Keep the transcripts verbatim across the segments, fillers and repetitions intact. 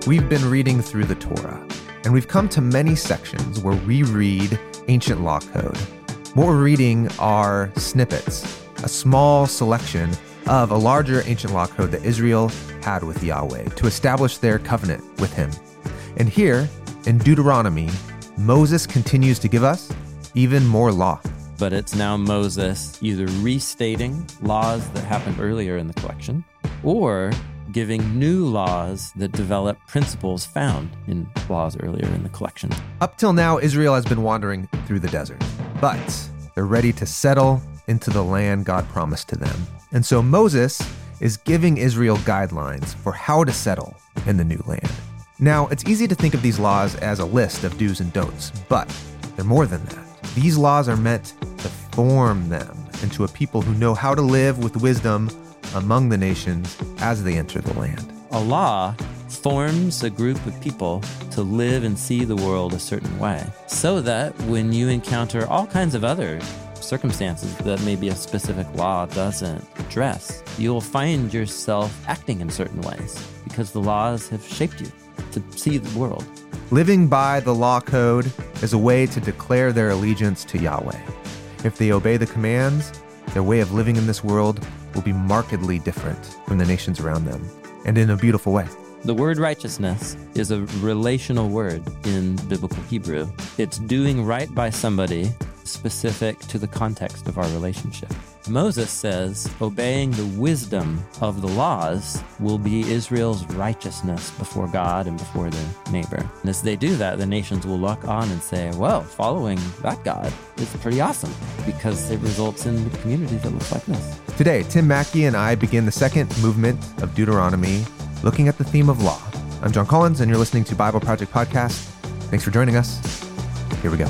We've been reading through the Torah, and we've come to many sections where we read ancient law code. What we're reading are snippets, a small selection of a larger ancient law code that Israel had with Yahweh to establish their covenant with him. And here, in Deuteronomy, Moses continues to give us even more law. But it's now Moses either restating laws that happened earlier in the collection or giving new laws that develop principles found in laws earlier in the collection. Up till now, Israel has been wandering through the desert, but they're ready to settle into the land God promised to them. And so Moses is giving Israel guidelines for how to settle in the new land. Now, it's easy to think of these laws as a list of do's and don'ts, but they're more than that. These laws are meant to form them into a people who know how to live with wisdom among the nations as they enter the land. A law forms a group of people to live and see the world a certain way, so that when you encounter all kinds of other circumstances that maybe a specific law doesn't address, you'll find yourself acting in certain ways because the laws have shaped you to see the world. Living by the law code is a way to declare their allegiance to Yahweh. If they obey the commands, their way of living in this world will be markedly different from the nations around them, and in a beautiful way. The word righteousness is a relational word in biblical Hebrew. It's doing right by somebody specific to the context of our relationship. Moses says obeying the wisdom of the laws will be Israel's righteousness before God and before their neighbor. And as they do that, the nations will look on and say, well, following that God is pretty awesome because it results in a community that looks like this. Today, Tim Mackey and I begin the second movement of Deuteronomy, looking at the theme of law. I'm John Collins, and you're listening to Bible Project Podcast. Thanks for joining us. Here we go.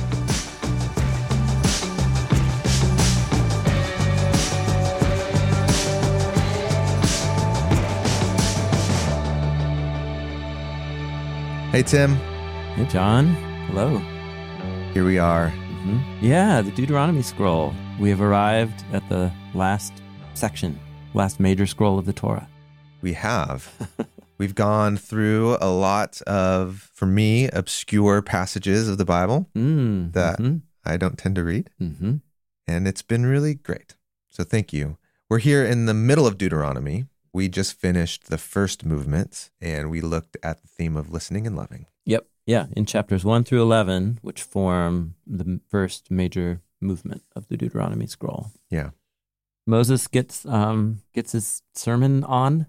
Hey, Tim. Hey, John. Hello. Here we are. Mm-hmm. Yeah, the Deuteronomy scroll. We have arrived at the last section, last major scroll of the Torah. We have. We've gone through a lot of, for me, obscure passages of the Bible mm, that mm-hmm. I don't tend to read. Mm-hmm. And it's been really great. So thank you. We're here in the middle of Deuteronomy. We just finished the first movement, and we looked at the theme of listening and loving. Yep. Yeah. In chapters one through eleven, which form the first major movement of the Deuteronomy scroll. Yeah. Moses gets um, gets his sermon on.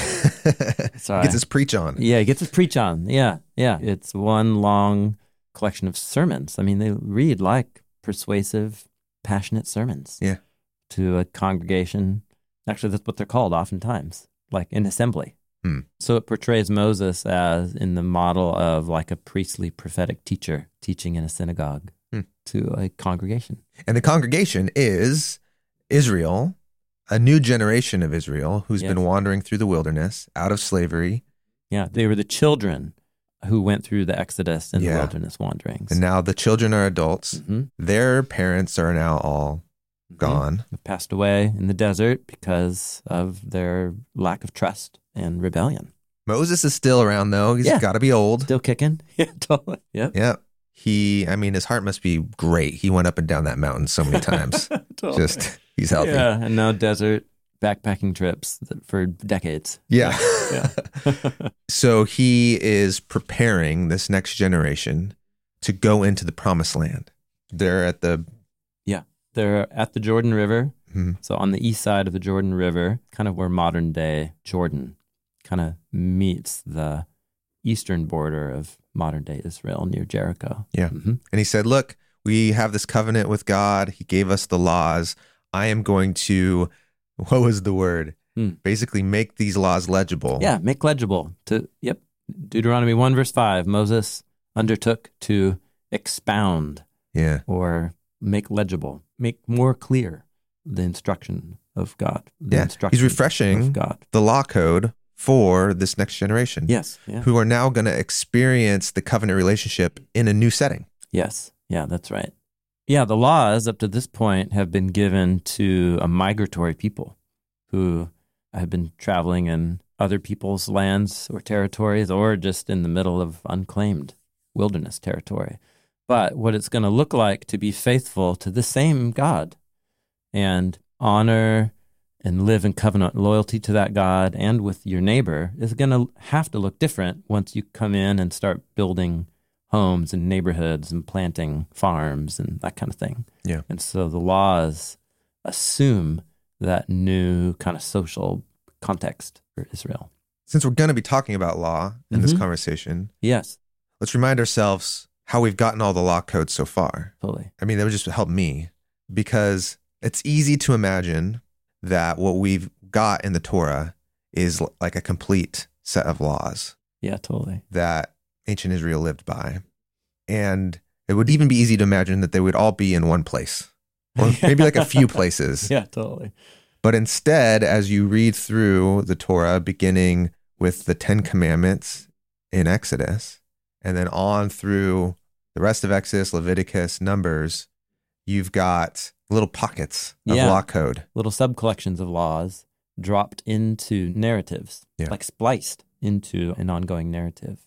Sorry. Gets his preach on. Yeah, he gets his preach on. Yeah, yeah. It's one long collection of sermons. I mean, they read like persuasive, passionate sermons. Yeah. To a congregation. Actually, that's what they're called oftentimes, like an assembly. Hmm. So it portrays Moses as in the model of like a priestly prophetic teacher teaching in a synagogue hmm. to a congregation. And the congregation is Israel, a new generation of Israel who's yes. been wandering through the wilderness out of slavery. Yeah, they were the children who went through the Exodus and yeah. the wilderness wanderings. And now the children are adults. Mm-hmm. Their parents are now all gone. Mm-hmm. Passed away in the desert because of their lack of trust and rebellion. Moses is still around, though. He's yeah. got to be old. Still kicking. Yeah, totally. Yep. Yeah. He, I mean, his heart must be great. He went up and down that mountain so many times. totally. Just, he's healthy. Yeah, and now desert backpacking trips for decades. Yeah. yeah. So he is preparing this next generation to go into the promised land. They're at the... Yeah. They're at the Jordan River, mm-hmm. so on the east side of the Jordan River, kind of where modern-day Jordan kind of meets the eastern border of modern-day Israel near Jericho. Yeah, mm-hmm. And he said, look, we have this covenant with God. He gave us the laws. I am going to, what was the word? Hmm. Basically make these laws legible. Yeah, make legible. To Yep, Deuteronomy one, verse five, Moses undertook to expound yeah. or make legible, make more clear the instruction of God. The yeah, instruction he's refreshing of God. The law code for this next generation. Yes, yeah. Who are now going to experience the covenant relationship in a new setting. Yes, yeah, that's right. Yeah, the laws up to this point have been given to a migratory people who have been traveling in other people's lands or territories, or just in the middle of unclaimed wilderness territory. But what it's going to look like to be faithful to the same God and honor and live in covenant loyalty to that God and with your neighbor is going to have to look different once you come in and start building homes and neighborhoods and planting farms and that kind of thing. Yeah. And so the laws assume that new kind of social context for Israel. Since we're going to be talking about law in Mhm. this conversation, Yes, let's remind ourselves how we've gotten all the law codes so far. totally. I mean, that would just help me because it's easy to imagine that what we've got in the Torah is l- like a complete set of laws Yeah, totally. that ancient Israel lived by. And it would even be easy to imagine that they would all be in one place or maybe like a few places. Yeah, totally. But instead, as you read through the Torah, beginning with the Ten Commandments in Exodus, and then on through the rest of Exodus, Leviticus, Numbers, you've got little pockets of Yeah. law code. Little sub-collections of laws dropped into narratives, Yeah. like spliced into an ongoing narrative.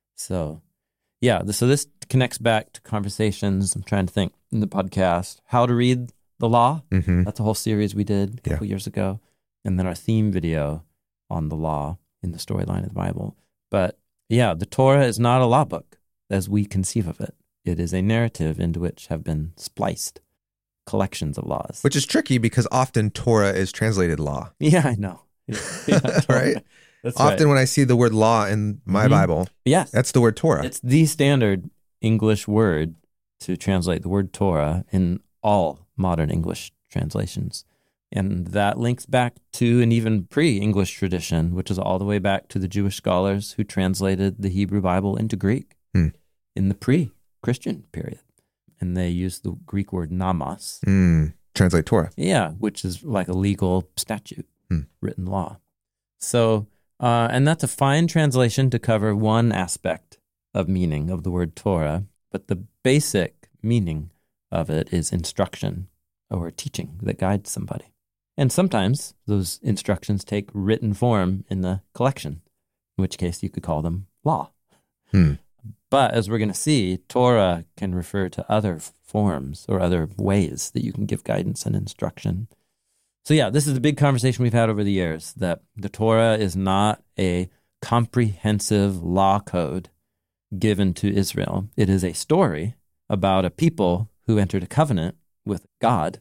So, yeah, th- so this connects back to conversations. I'm trying to think in the podcast, how to read the law. Mm-hmm. That's a whole series we did a Yeah. couple years ago. And then our theme video on the law in the storyline of the Bible. But yeah, the Torah is not a law book as we conceive of it. It is a narrative into which have been spliced collections of laws. Which is tricky because often Torah is translated law. Yeah, I know. Yeah, yeah, totally. Right? That's Often right. when I see the word law in my Mhm. Bible, Yes, that's the word Torah. it's the standard English word to translate the word Torah in all modern English translations. And that links back to an even pre-English tradition, which is all the way back to the Jewish scholars who translated the Hebrew Bible into Greek Hmm. in the pre-Christian period. And they used the Greek word namas, Mm, translate Torah. yeah, which is like a legal statute, Hmm. written law. So, uh, and that's a fine translation to cover one aspect of meaning of the word Torah, but the basic meaning of it is instruction or teaching that guides somebody. And sometimes those instructions take written form in the collection, in which case you could call them law. Hmm. But as we're going to see, Torah can refer to other f- forms or other ways that you can give guidance and instruction. So yeah, this is the big conversation we've had over the years, that the Torah is not a comprehensive law code given to Israel. It is a story about a people who entered a covenant with God,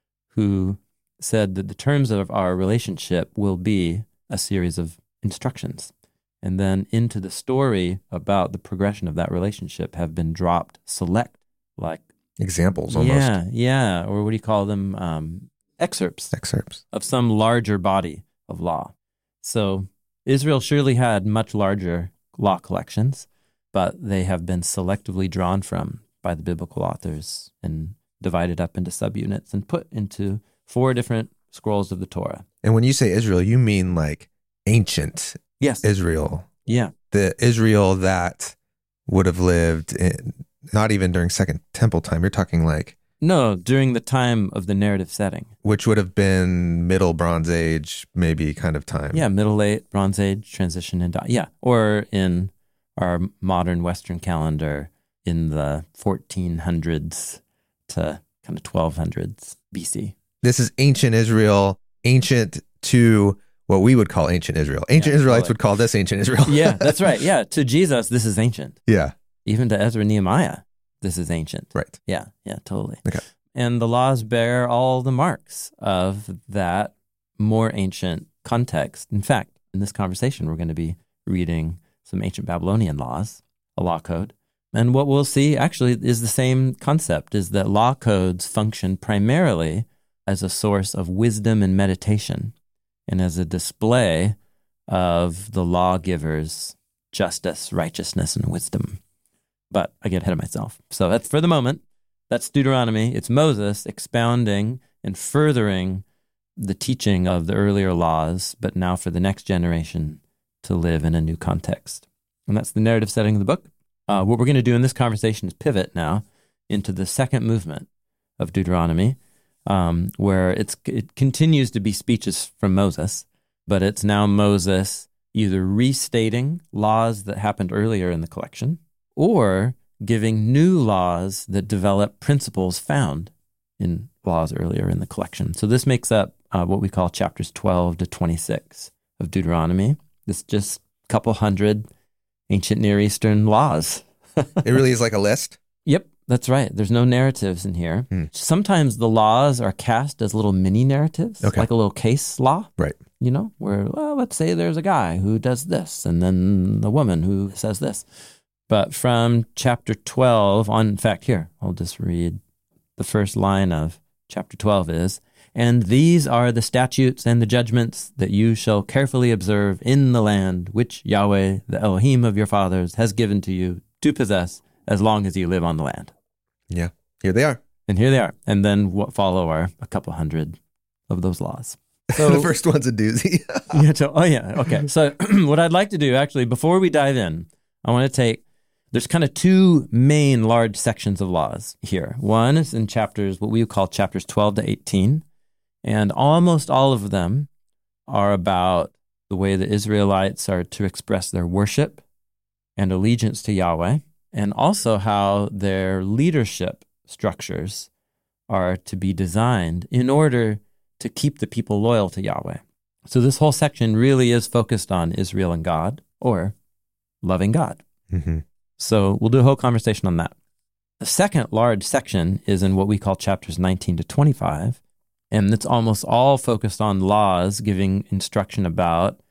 who said that the terms of our relationship will be a series of instructions. And then into the story about the progression of that relationship have been dropped select, like, Examples almost. yeah, yeah, or what do you call them? Um, excerpts Excerpts. of some larger body of law. So Israel surely had much larger law collections, but they have been selectively drawn from by the biblical authors and divided up into subunits and put into four different scrolls of the Torah. And when you say Israel, you mean like ancient Yes. Israel, Yeah. the Israel that would have lived in, not even during Second Temple time. You're talking like, No, during the time of the narrative setting. which would have been Middle Bronze Age, maybe kind of time. Yeah, Middle Age, Bronze Age, transition into, yeah, or in our modern Western calendar in the fourteen hundreds to kind of twelve hundreds B C. This is ancient Israel, ancient to what we would call ancient Israel. Ancient Yeah, Israelites totally. would call this ancient Israel. Yeah, that's right. Yeah, to Jesus, this is ancient. Yeah, Even to Ezra, Nehemiah, this is ancient. right. Yeah, yeah, totally. Okay. And the laws bear all the marks of that more ancient context. In fact, in this conversation, we're going to be reading some ancient Babylonian laws, a law code. And what we'll see actually is the same concept, is that law codes function primarily as a source of wisdom and meditation and as a display of the lawgiver's justice, righteousness, and wisdom. But I get ahead of myself. So that's for the moment. That's Deuteronomy. It's Moses expounding and furthering the teaching of the earlier laws, but now for the next generation to live in a new context. And that's the narrative setting of the book. Uh, what we're going to do in this conversation is pivot now into the second movement of Deuteronomy, um, where it's it continues to be speeches from Moses, but it's now Moses either restating laws that happened earlier in the collection or giving new laws that develop principles found in laws earlier in the collection. So this makes up uh, what we call chapters twelve to twenty-six of Deuteronomy. It's just a couple hundred ancient Near Eastern laws. It really is like a list? Yep, that's right. There's no narratives in here. Hmm. Sometimes the laws are cast as little mini narratives, Okay. like a little case law. Right. You know, where, well, let's say there's a guy who does this, and then a woman who says this. But from chapter twelve on, in fact, here, I'll just read the first line of chapter twelve is, "And these are the statutes and the judgments that you shall carefully observe in the land which Yahweh, the Elohim of your fathers, has given to you to possess as long as you live on the land." Yeah. Here they are. And here they are. And then what follow are a couple hundred of those laws. So The first one's a doozy. yeah, so, oh, yeah. Okay. So what I'd like to do, actually, before we dive in, I want to take, there's kind of two main large sections of laws here. One is in chapters, what we call chapters twelve to eighteen. And almost all of them are about the way the Israelites are to express their worship and allegiance to Yahweh, and also how their leadership structures are to be designed in order to keep the people loyal to Yahweh. So this whole section really is focused on Israel and God, or loving God. Mm-hmm. So we'll do a whole conversation on that. The second large section is in what we call chapters nineteen to twenty-five, and it's almost all focused on laws giving instruction about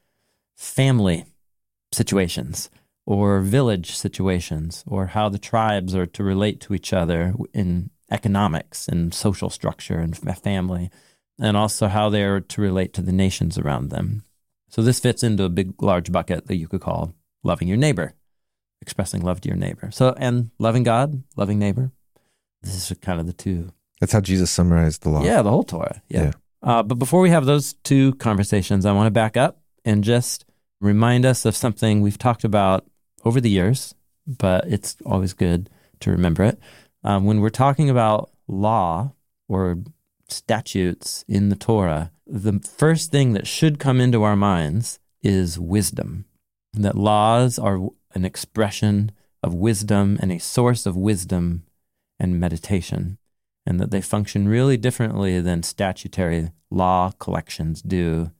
family situations or village situations, or how the tribes are to relate to each other in economics and social structure and family, and also how they're to relate to the nations around them. So this fits into a big, large bucket that you could call loving your neighbor, expressing love to your neighbor. So, and loving God, loving neighbor. This is kind of the two. That's how Jesus summarized the law. Yeah, the whole Torah. Yeah. Yeah. Uh, but before we have those two conversations, I want to back up and just remind us of something we've talked about over the years, but it's always good to remember it. Um, when we're talking about law or statutes in the Torah, the first thing that should come into our minds is wisdom. That laws are an expression of wisdom and a source of wisdom and meditation, and that they function really differently than statutory law collections do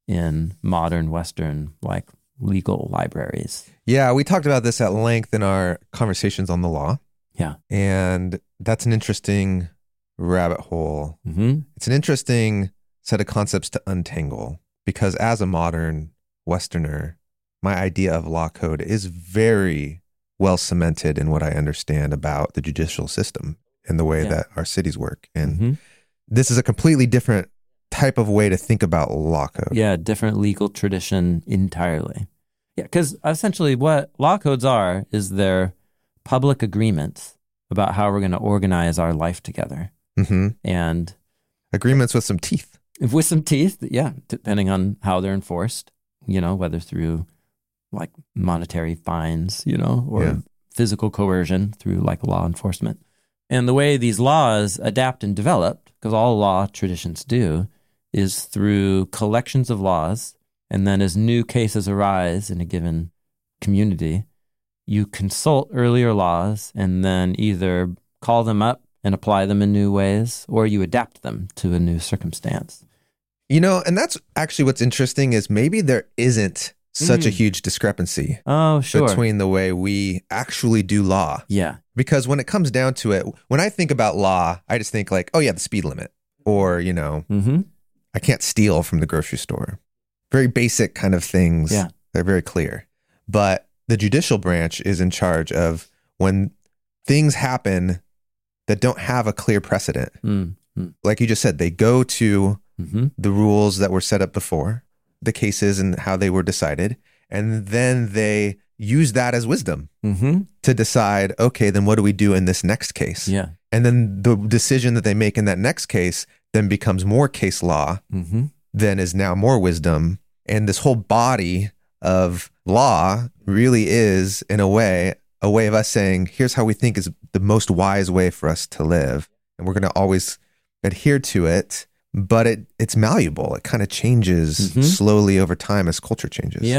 in modern Western, like, legal libraries. Yeah, we talked about this at length in our conversations on the law. Yeah. And that's an interesting rabbit hole. Mm-hmm. It's an interesting set of concepts to untangle, because as a modern Westerner, my idea of law code is very well cemented in what I understand about the judicial system and the way Yeah. that our cities work. And Mm-hmm. this is a completely different type of way to think about law code. Yeah, different legal tradition entirely. Yeah, because essentially what law codes are is they're public agreements about how we're going to organize our life together. Mm-hmm. And Agreements with some teeth. if with some teeth, yeah, depending on how they're enforced, you know, whether through like monetary fines, you know, or Yeah. physical coercion through like law enforcement. And the way these laws adapt and develop, because all law traditions do, is through collections of laws. And then as new cases arise in a given community, you consult earlier laws and then either call them up and apply them in new ways, or you adapt them to a new circumstance. You know, and that's actually what's interesting is maybe there isn't such a Mm. huge discrepancy Oh, sure. between the way we actually do law. Yeah. Because when it comes down to it, when I think about law, I just think like, oh yeah, the speed limit. Or, you know, Mm-hmm. I can't steal from the grocery store. Very basic kind of things. Yeah. They're very clear. But the judicial branch is in charge of when things happen that don't have a clear precedent. Mm-hmm. Like you just said, they go to Mm-hmm. the rules that were set up before, the cases and how they were decided, and then they use that as wisdom Mm-hmm. to decide, okay, then what do we do in this next case? Yeah. And then the decision that they make in that next case then becomes more case law, Mm-hmm. then is now more wisdom. And this whole body of law really is, in a way, a way of us saying, here's how we think is the most wise way for us to live. And we're going to always adhere to it, but it it's malleable. It kind of changes Mhm. slowly over time as culture changes. Yeah.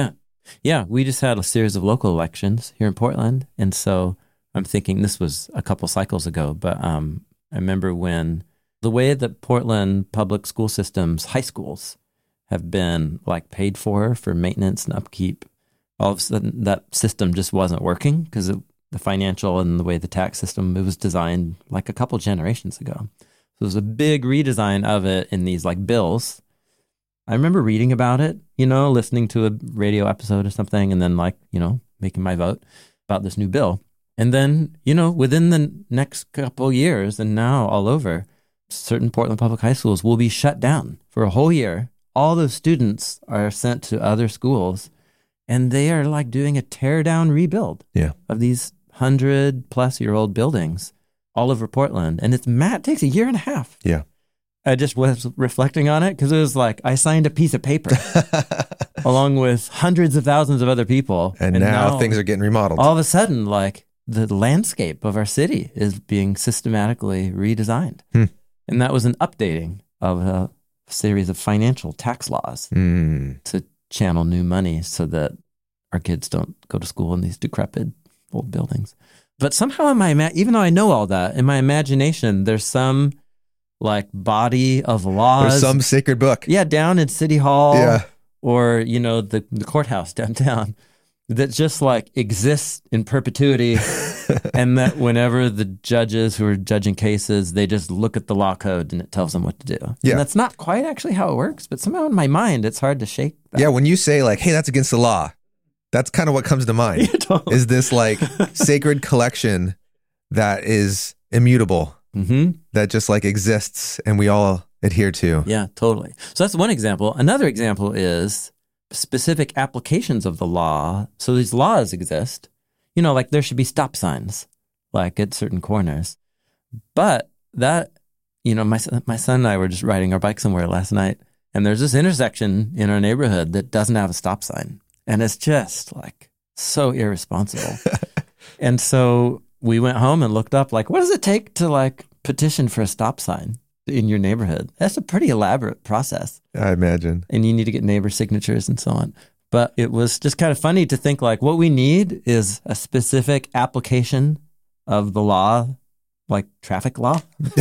Yeah, we just had a series of local elections here in Portland. And so I'm thinking this was a couple cycles ago, but um, I remember when the way that Portland public school systems, high schools, have been like paid for for maintenance and upkeep, all of a sudden that system just wasn't working because the financial and the way the tax system, it was designed like a couple generations ago. So it was a big redesign of it in these like bills. I remember reading about it, you know, listening to a radio episode or something, and then like, you know, making my vote about this new bill. And then, you know, within the next couple years and now all over, certain Portland public high schools will be shut down for a whole year. All those students are sent to other schools, and they are like doing a tear down rebuild yeah. of these hundred plus year old buildings all over Portland. And it's mad, it takes a year and a half. Yeah. I just was reflecting on it because it was like I signed a piece of paper along with hundreds of thousands of other people. And, and now, now things are getting remodeled. All of a sudden, like the landscape of our city is being systematically redesigned. Hmm. And that was an updating of a series of financial tax laws mm. to channel new money so that our kids don't go to school in these decrepit old buildings. But somehow in my, even though I know all that, in my imagination, there's some like body of laws. There's some sacred book. Yeah, down in City Hall yeah. or, you know, the, the courthouse downtown that just like exists in perpetuity. And that whenever the judges who are judging cases, they just look at the law code and it tells them what to do. Yeah. And that's not quite actually how it works, but somehow in my mind, it's hard to shake that. Yeah, when you say like, hey, that's against the law, that's kind of what comes to mind. Yeah, totally. Is this like sacred collection that is immutable, mm-hmm. that just like exists and we all adhere to? Yeah, totally. So that's one example. Another example is specific applications of the law. So these laws exist. You know, like there should be stop signs, like at certain corners. But that, you know, my my son and I were just riding our bike somewhere last night, and there's this intersection in our neighborhood that doesn't have a stop sign. And it's just like so irresponsible. And so we went home and looked up, like, what does it take to like petition for a stop sign in your neighborhood? That's a pretty elaborate process. I imagine. And you need to get neighbor signatures and so on. But it was just kind of funny to think like what we need is a specific application of the law, like traffic law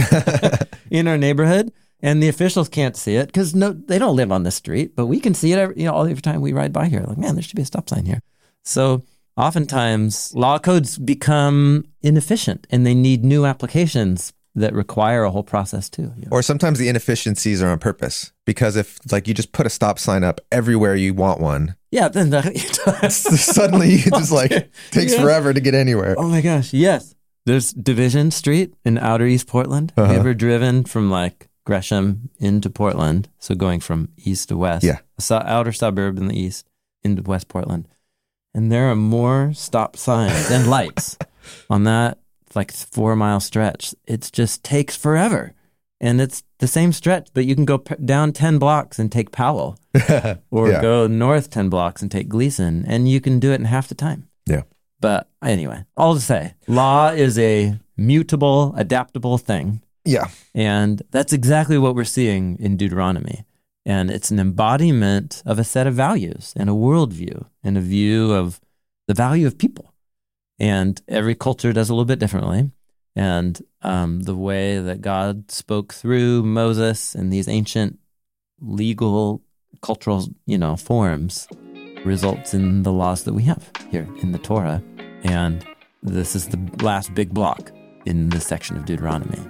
in our neighborhood. And the officials can't see it because no, they don't live on the street, but we can see it every, you know, all every time we ride by here. Like, man, there should be a stop sign here. So oftentimes law codes become inefficient and they need new applications that require a whole process too. You know? Or sometimes the inefficiencies are on purpose because if like you just put a stop sign up everywhere you want one, yeah, then the, suddenly it just like takes yeah. forever to get anywhere. Oh my gosh, yes. There's Division Street in outer East Portland. Uh-huh. Have you ever driven from like Gresham into Portland? So going from east to west. Yeah. A su- outer suburb in the east into West Portland. And there are more stop signs and lights on that like four mile stretch. It just takes forever. And it's the same stretch, but you can go p- down ten blocks and take Powell or yeah. go north ten blocks and take Gleason, and you can do it in half the time. Yeah. But anyway, all to say, law is a mutable, adaptable thing. Yeah. And that's exactly what we're seeing in Deuteronomy. And it's an embodiment of a set of values and a worldview and a view of the value of people. And every culture does a little bit differently. And um, the way that God spoke through Moses and these ancient legal, cultural, you know, forms results in the laws that we have here in the Torah. And this is the last big block in this section of Deuteronomy.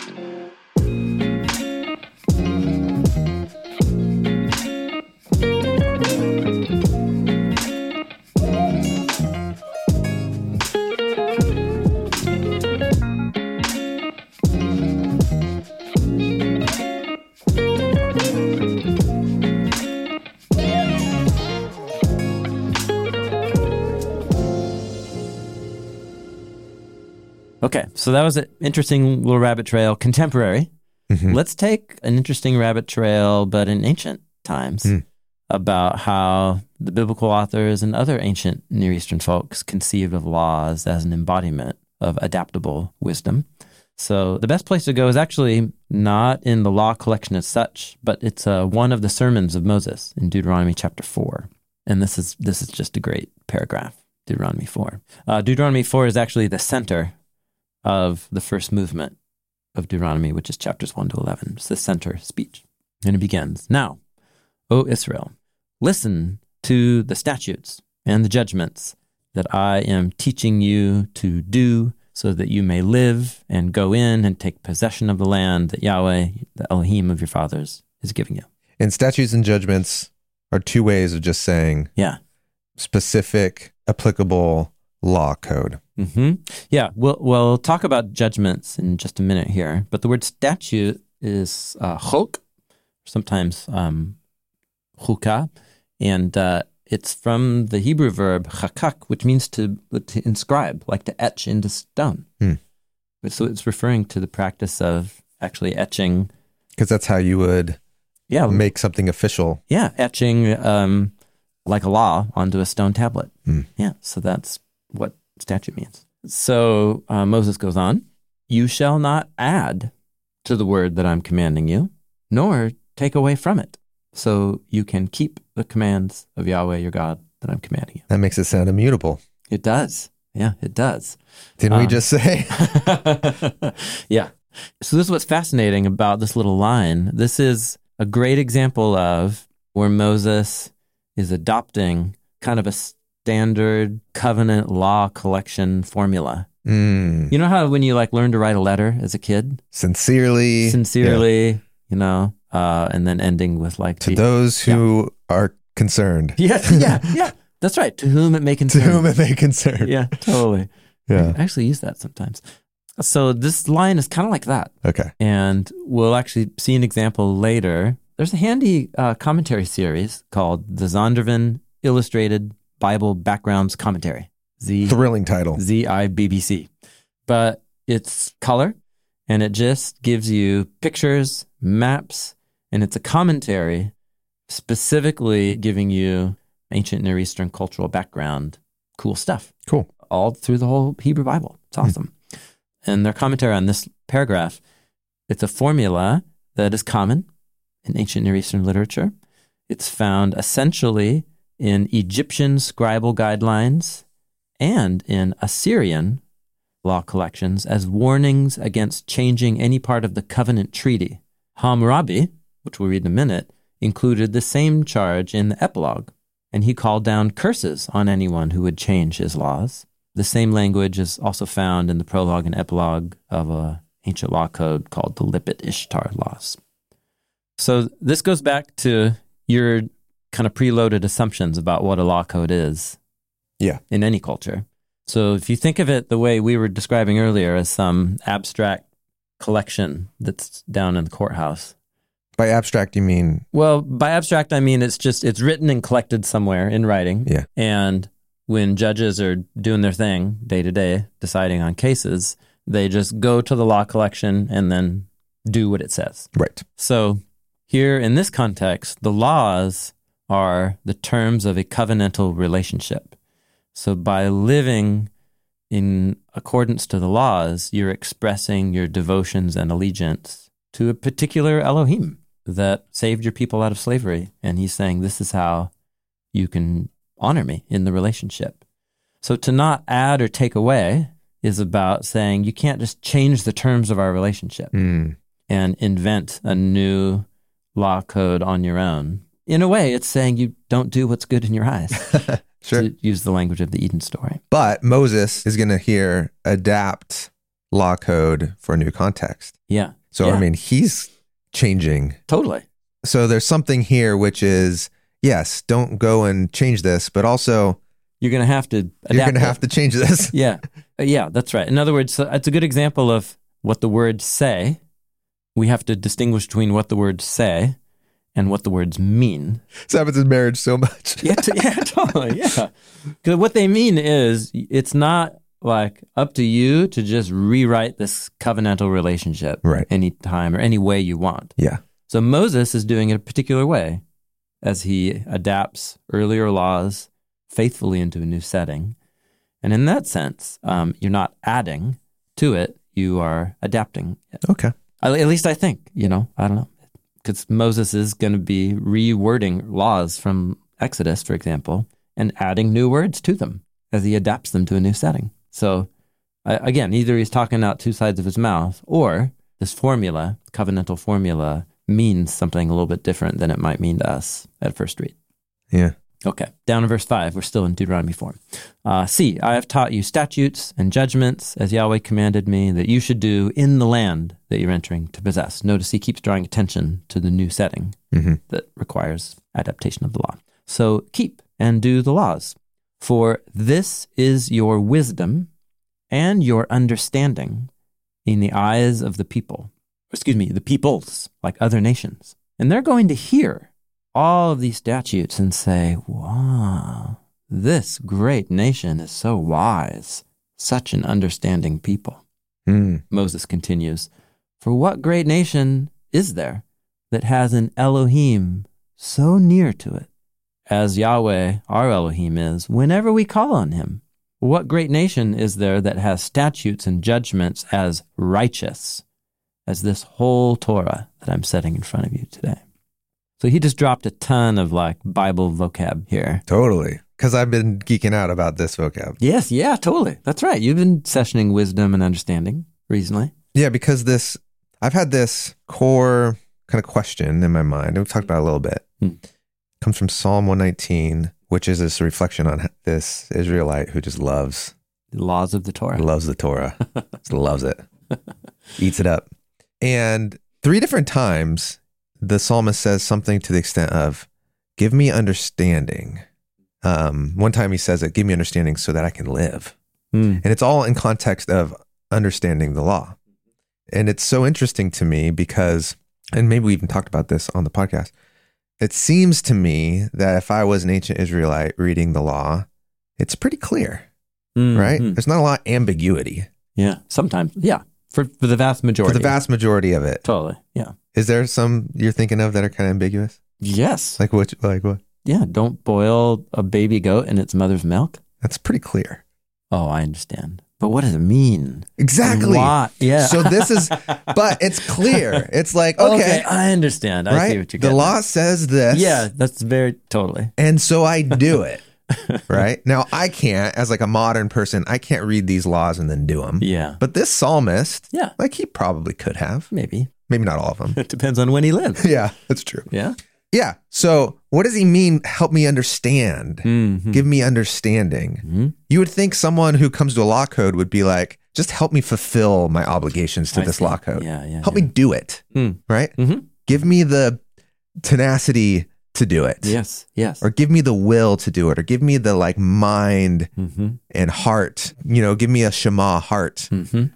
Okay, so that was an interesting little rabbit trail, contemporary. Mm-hmm. Let's take an interesting rabbit trail, but in ancient times, mm. about how the biblical authors and other ancient Near Eastern folks conceived of laws as an embodiment of adaptable wisdom. So the best place to go is actually not in the law collection as such, but it's uh, one of the sermons of Moses in Deuteronomy chapter four. And this is this is just a great paragraph, Deuteronomy four. Uh, Deuteronomy four is actually the center of the first movement of Deuteronomy, which is chapters one to eleven. It's the center speech. And it begins, "Now, O Israel, listen to the statutes and the judgments that I am teaching you to do, so that you may live and go in and take possession of the land that Yahweh, the Elohim of your fathers, is giving you." And statutes and judgments are two ways of just saying Yeah. specific, applicable law code. Mm-hmm. Yeah, we'll, we'll talk about judgments in just a minute here, but the word statute is uh, chok, sometimes um, chukah, and uh, it's from the Hebrew verb chakak, which means to, to inscribe, like to etch into stone. Hmm. So it's referring to the practice of actually etching. Because that's how you would Yeah, make something official. Yeah, etching um, like a law onto a stone tablet. Mm. Yeah, so that's what statute means. So uh, Moses goes on, "You shall not add to the word that I'm commanding you, nor take away from it, so you can keep the commands of Yahweh your God that I'm commanding you." That makes it sound immutable. It does. Yeah, it does. Didn't we Um, just say? Yeah. So this is what's fascinating about this little line. This is a great example of where Moses is adopting kind of a standard covenant law collection formula. Mm. You know how when you like learn to write a letter as a kid? Sincerely. Sincerely, yeah. you know, uh, and then ending with like... To the, those who yeah. are concerned. Yeah, yeah, yeah. That's right. To whom it may concern. To whom it may concern. Yeah, totally. Yeah. I actually use that sometimes. So this line is kind of like that. Okay. And we'll actually see an example later. There's a handy uh, commentary series called the Zondervan Illustrated Bible Backgrounds Commentary. Z- Thrilling title. Z I B B C. But it's color, and it just gives you pictures, maps, and it's a commentary specifically giving you ancient Near Eastern cultural background. Cool stuff. Cool. All through the whole Hebrew Bible. It's awesome. Mm. And their commentary on this paragraph, it's a formula that is common in ancient Near Eastern literature. It's found essentially in Egyptian scribal guidelines and in Assyrian law collections as warnings against changing any part of the covenant treaty. Hammurabi, which we'll read in a minute, included the same charge in the epilogue, and he called down curses on anyone who would change his laws. The same language is also found in the prologue and epilogue of an ancient law code called the Lipit Ishtar laws. So this goes back to your kind of preloaded assumptions about what a law code is. Yeah. In any culture. So if you think of it the way we were describing earlier as some abstract collection that's down in the courthouse. By abstract, you mean? Well, by abstract, I mean it's just, it's written and collected somewhere in writing. Yeah. And when judges are doing their thing day to day, deciding on cases, they just go to the law collection and then do what it says. Right. So here in this context, the laws are the terms of a covenantal relationship. So by living in accordance to the laws, you're expressing your devotions and allegiance to a particular Elohim that saved your people out of slavery. And he's saying, this is how you can honor me in the relationship. So to not add or take away is about saying you can't just change the terms of our relationship mm. and invent a new law code on your own. In a way, it's saying you don't do what's good in your eyes. Sure. To use the language of the Eden story. But Moses is going to here adapt law code for a new context. Yeah. So, yeah. I mean, he's changing. Totally. So there's something here which is, yes, don't go and change this, but also you're going to have to adapt you're going to it. have to change this. Yeah. Yeah, that's right. In other words, it's a good example of what the words say. We have to distinguish between what the words say and what the words mean. This happens in marriage so much. yeah, t- yeah, totally, yeah. Because what they mean is, it's not like up to you to just rewrite this covenantal relationship right. anytime or any way you want. Yeah. So Moses is doing it a particular way as he adapts earlier laws faithfully into a new setting. And in that sense, um, you're not adding to it, you are adapting it. Okay. At least I think, you know, I don't know. Because Moses is going to be rewording laws from Exodus, for example, and adding new words to them as he adapts them to a new setting. So uh, again, either he's talking out two sides of his mouth, or this formula, covenantal formula, means something a little bit different than it might mean to us at first read. Yeah. Okay, down in verse five, we're still in Deuteronomy four. Uh, See, I have taught you statutes and judgments as Yahweh commanded me that you should do in the land that you're entering to possess. Notice he keeps drawing attention to the new setting mm-hmm. that requires adaptation of the law. So keep and do the laws, for this is your wisdom and your understanding in the eyes of the people. Excuse me, the peoples, like other nations. And they're going to hear all of these statutes and say, wow, this great nation is so wise, such an understanding people. Mm. Moses continues, for what great nation is there that has an Elohim so near to it, as Yahweh, our Elohim, is whenever we call on him? What great nation is there that has statutes and judgments as righteous as this whole Torah that I'm setting in front of you today? So he just dropped a ton of like Bible vocab here. Totally. Because I've been geeking out about this vocab. Yes, yeah, totally. That's right. You've been sessioning wisdom and understanding recently. Yeah, because this, I've had this core kind of question in my mind. We've talked about it a little bit. Hmm. It comes from Psalm one nineteen, which is this reflection on this Israelite who just loves the laws of the Torah. Loves the Torah. Just loves it. Eats it up. And three different times, the psalmist says something to the extent of, give me understanding. Um, one time he says it, give me understanding so that I can live. Mm. And it's all in context of understanding the law. And it's so interesting to me because, and maybe we even talked about this on the podcast, it seems to me that if I was an ancient Israelite reading the law, it's pretty clear, mm-hmm. right? There's not a lot of ambiguity. Yeah, sometimes, yeah. For, for the vast majority. For the vast majority of it. Totally, yeah. Is there some you're thinking of that are kind of ambiguous? Yes. Like what? Like what? Yeah, don't boil a baby goat in its mother's milk. That's pretty clear. Oh, I understand. But what does it mean? Exactly. Why? Yeah. So this is, but it's clear. It's like, okay. okay I understand. I right? see what you're getting The law at. says this. Yeah, that's very, totally. And so I do it. Right? Now, I can't, as like a modern person, I can't read these laws and then do them. Yeah. But this psalmist, yeah, like he probably could have. Maybe. Maybe not all of them. It depends on when he lived. Yeah, that's true. Yeah. Yeah. So what does he mean, help me understand? Mm-hmm. Give me understanding. Mm-hmm. You would think someone who comes to a law code would be like, just help me fulfill my obligations to I this see. law code. Yeah, yeah. Help yeah. me do it. Mm. Right? Mm-hmm. Give me the tenacity to do it. Yes, yes. Or give me the will to do it. Or give me the like mind mm-hmm. and heart. You know, give me a Shema heart. Mm-hmm.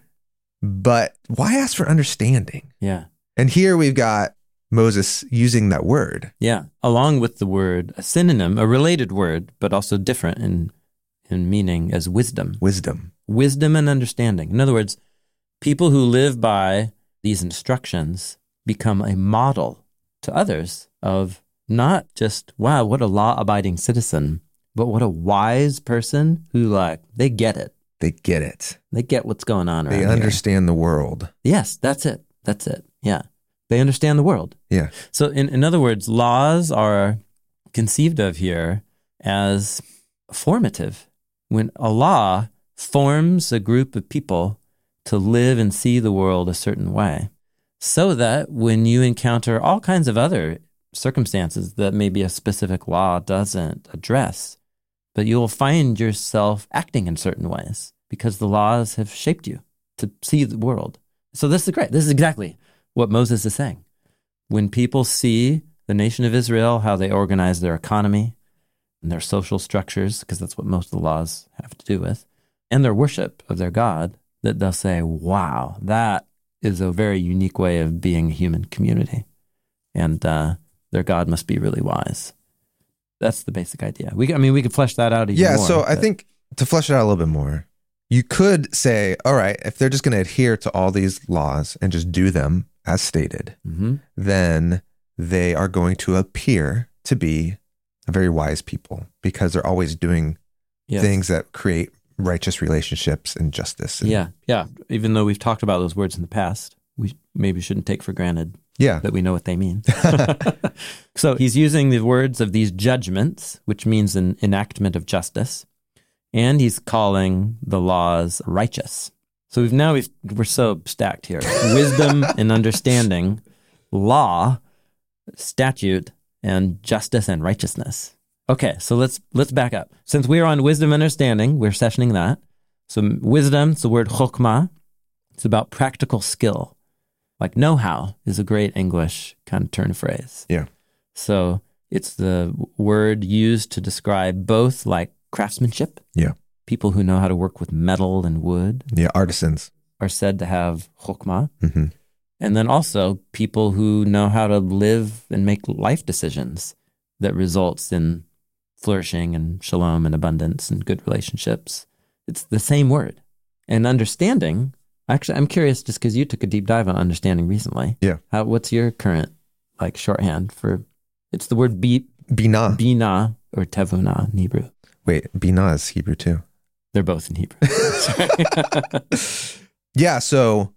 But why ask for understanding? Yeah. And here we've got Moses using that word. Yeah. Along with the word, a synonym, a related word, but also different in in meaning as wisdom. Wisdom. Wisdom and understanding. In other words, people who live by these instructions become a model to others of not just, wow, what a law-abiding citizen, but what a wise person who, like, they get it. They get it. They get what's going on around They understand here. the world. Yes, that's it. That's it. Yeah. They understand the world. Yeah. So in, in other words, laws are conceived of here as formative. When a law forms a group of people to live and see the world a certain way, so that when you encounter all kinds of other circumstances that maybe a specific law doesn't address, but you'll find yourself acting in certain ways because the laws have shaped you to see the world. So this is great. This is exactly what Moses is saying. When people see the nation of Israel, how they organize their economy and their social structures, because that's what most of the laws have to do with, and their worship of their God, that they'll say, wow, that is a very unique way of being a human community. And uh, their God must be really wise. That's the basic idea. We, I mean, we could flesh that out even yeah, more. Yeah, so but... I think to flesh it out a little bit more, you could say, all right, if they're just going to adhere to all these laws and just do them as stated, mm-hmm. then they are going to appear to be a very wise people because they're always doing yes. things that create righteous relationships and justice. And yeah, yeah. Even though we've talked about those words in the past, we maybe shouldn't take for granted Yeah. that we know what they mean. So he's using the words of these judgments, which means an enactment of justice, and he's calling the laws righteous. So we've now we've, we're so stacked here: wisdom and understanding, law, statute, and justice and righteousness. Okay, so let's let's back up. Since we're on wisdom and understanding, we're sessioning that. So wisdom, it's the word chokmah. It's about practical skill. Like know-how is a great English kind of turn phrase. Yeah. So it's the word used to describe both like craftsmanship. Yeah. People who know how to work with metal and wood Yeah, artisans. are said to have chokmah. Mm-hmm. And then also people who know how to live and make life decisions that results in flourishing and shalom and abundance and good relationships. It's the same word. And understanding, actually, I'm curious just because you took a deep dive on understanding recently. Yeah. How, what's your current like shorthand for, it's the word bi, Binah. bina or tevunah in Hebrew. Wait, Binah is Hebrew too. They're both in Hebrew. Yeah, so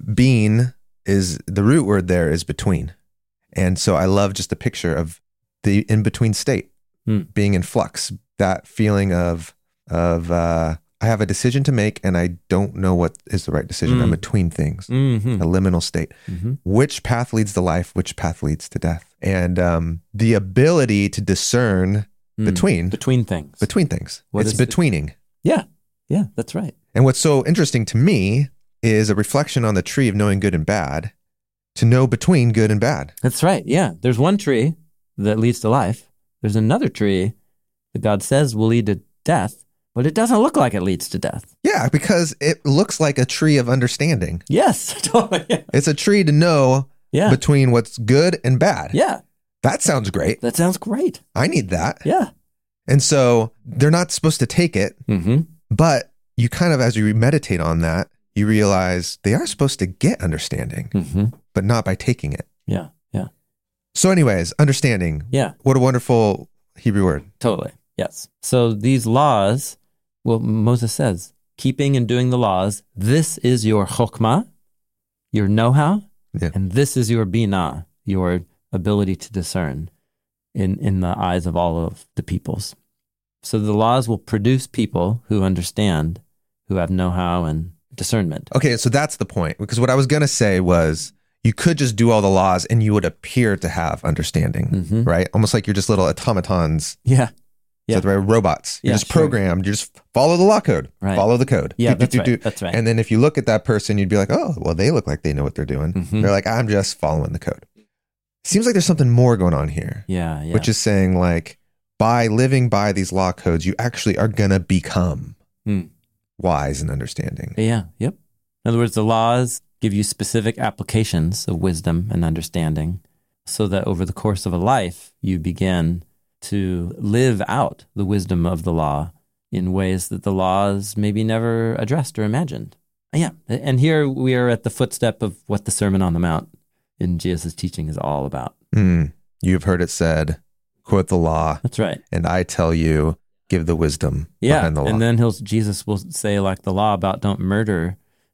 bean is, the root word there is between. And so I love just the picture of the in-between state, Hmm. being in flux, that feeling of, of uh, I have a decision to make and I don't know what is the right decision. Mm. I'm between things, Mm-hmm. a liminal state. Mm-hmm. Which path leads to life? Which path leads to death? And um, the ability to discern Mm. between, Between things. between things. What It's is it? betweening. Yeah. Yeah, that's right. And what's so interesting to me is a reflection on the tree of knowing good and bad, to know between good and bad. That's right. Yeah. There's one tree that leads to life. There's another tree that God says will lead to death, but it doesn't look like it leads to death. Yeah, because it looks like a tree of understanding. Yes. Totally. It's a tree to know Yeah. between what's good and bad. Yeah. That sounds great. That sounds great. I need that. Yeah. And so they're not supposed to take it, Mm-hmm. but you kind of, as you meditate on that, you realize they are supposed to get understanding, Mm-hmm. but not by taking it. Yeah. Yeah. So anyways, understanding. Yeah. What a wonderful Hebrew word. Totally. Yes. So these laws, well, Moses says, keeping and doing the laws, this is your chokmah, your know-how, Yeah. and this is your binah, your ability to discern in, in the eyes of all of the peoples. So the laws will produce people who understand, who have know-how and discernment. Okay, so that's the point. Because what I was going to say was you could just do all the laws and you would appear to have understanding, Mm-hmm. right? Almost like you're just little automatons. Yeah. Is Yeah. that the right? Robots. You're Yeah, just sure. programmed. You just follow the law code. Right. Follow the code. Yeah, Do, do, that's do, right. do. That's right. And then if you look at that person, you'd be like, oh, well, they look like they know what they're doing. Mhm. They're like, I'm just following the code. Seems like there's something more going on here, Yeah. Yeah. which is saying like, by living by these law codes, you actually are going to become Hmm. wise and understanding. Yeah. Yep. In other words, the laws give you specific applications of wisdom and understanding so that over the course of a life, you begin to live out the wisdom of the law in ways that the laws maybe never addressed or imagined. Yeah. And here we are at the footstep of what the Sermon on the Mount in Jesus' teaching is all about. Mm. You've heard it said, quote the law, That's right. and I tell you, give the wisdom Yeah. behind the law. And then he'll Jesus will say, like, the law about don't murder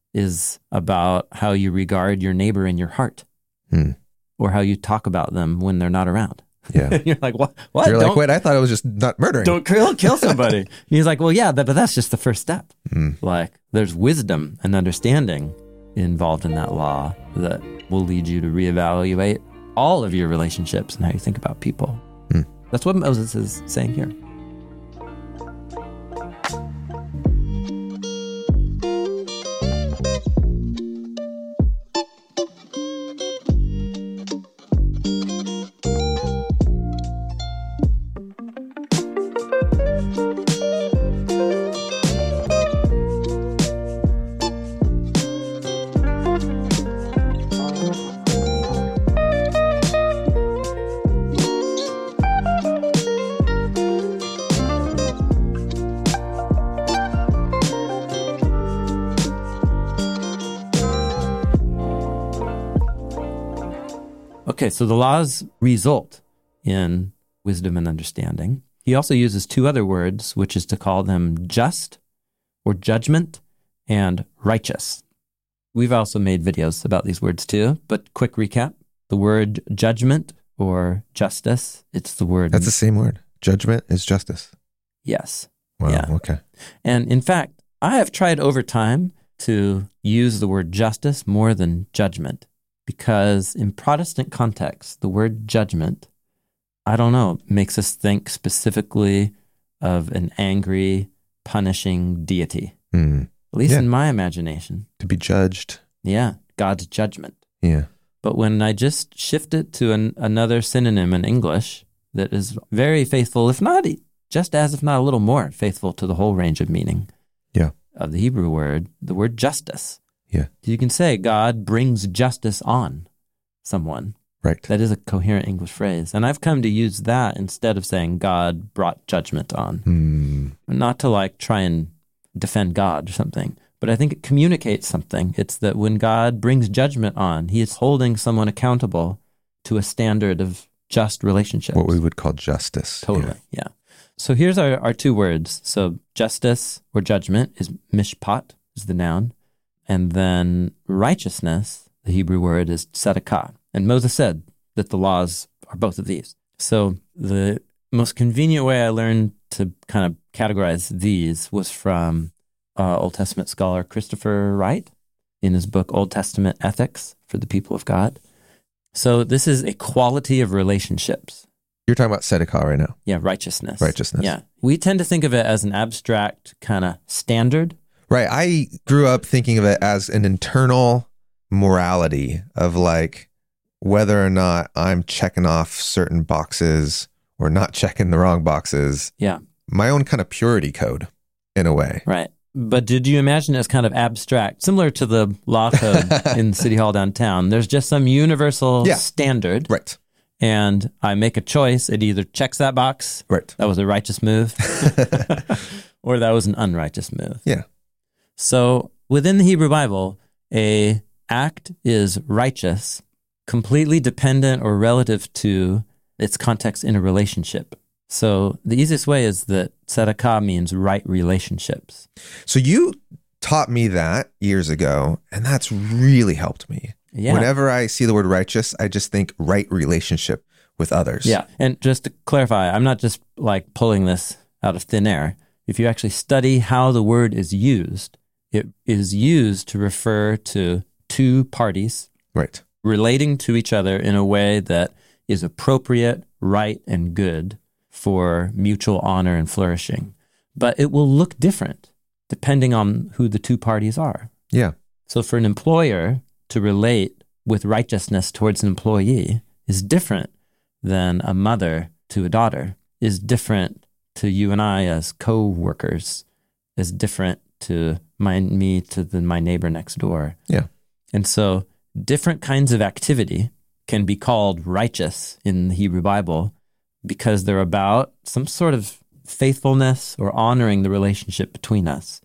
is about how you regard your neighbor in your heart. Hmm. Or how you talk about them when they're not around. Yeah. You're like, what? What? You're don't, like, wait, I thought it was just not murdering. don't kill, kill somebody. And he's like, well, yeah, that, but that's just the first step. Mm. Like, there's wisdom and understanding involved in that law that will lead you to reevaluate all of your relationships and how you think about people. Mm. That's what Moses is saying here. Okay, so the laws result in wisdom and understanding. He also uses two other words, which is to call them just or judgment and righteous. We've also made videos about these words too, but quick recap. the word judgment or justice. It's the word. That's the same word. Judgment is justice. Yes. Wow. Yeah. Okay. And in fact, I have tried over time to use the word justice more than judgment, because in Protestant context, the word judgment, I don't know, makes us think specifically of an angry, punishing deity. Hmm. At least Yeah. in my imagination. To be judged. Yeah, God's judgment. Yeah. But when I just shift it to an, another synonym in English that is very faithful, if not e- just as if not a little more faithful to the whole range of meaning Yeah. of the Hebrew word, the word justice. Yeah. You can say God brings justice on someone. Right. That is a coherent English phrase. And I've come to use that instead of saying God brought judgment on. Hmm. Not to like try and defend God or something, but I think it communicates something. It's that when God brings judgment on, he is holding someone accountable to a standard of just relationships. What we would call justice. Totally, yeah. So here's our, our two words. So justice or judgment is mishpat, is the noun. And then righteousness, the Hebrew word, is tzedakah. And Moses said that the laws are both of these. So the most convenient way I learned to kind of categorize these was from uh, Old Testament scholar Christopher Wright in his book, Old Testament Ethics for the People of God. So this is a quality of relationships. You're talking about tzedakah right now. Yeah, righteousness. Righteousness. Yeah. We tend to think of it as an abstract kind of standard. Right. I grew up thinking of it as an internal morality of like whether or not I'm checking off certain boxes or not checking the wrong boxes. Yeah. My own kind of purity code in a way. Right. But did you imagine it as kind of abstract, similar to the law code in City Hall downtown? There's just some universal Yeah. standard. Right. And I make a choice. It either checks that box. Right. That was a righteous move. Or that was an unrighteous move. Yeah. So within the Hebrew Bible, a act is righteous, completely dependent or relative to its context in a relationship. So the easiest way is that tzedakah means right relationships. So you taught me that years ago, and that's really helped me. Yeah. Whenever I see the word righteous, I just think right relationship with others. Yeah. And just to clarify, I'm not just like pulling this out of thin air. If you actually study how the word is used, it is used to refer to two parties Right. relating to each other in a way that is appropriate, right, and good for mutual honor and flourishing. But it will look different depending on who the two parties are. Yeah. So for an employer to relate with righteousness towards an employee is different than a mother to a daughter, is different to you and I as co-workers, is different to my, me to the, my neighbor next door. Yeah. And so different kinds of activity can be called righteous in the Hebrew Bible because they're about some sort of faithfulness or honoring the relationship between us.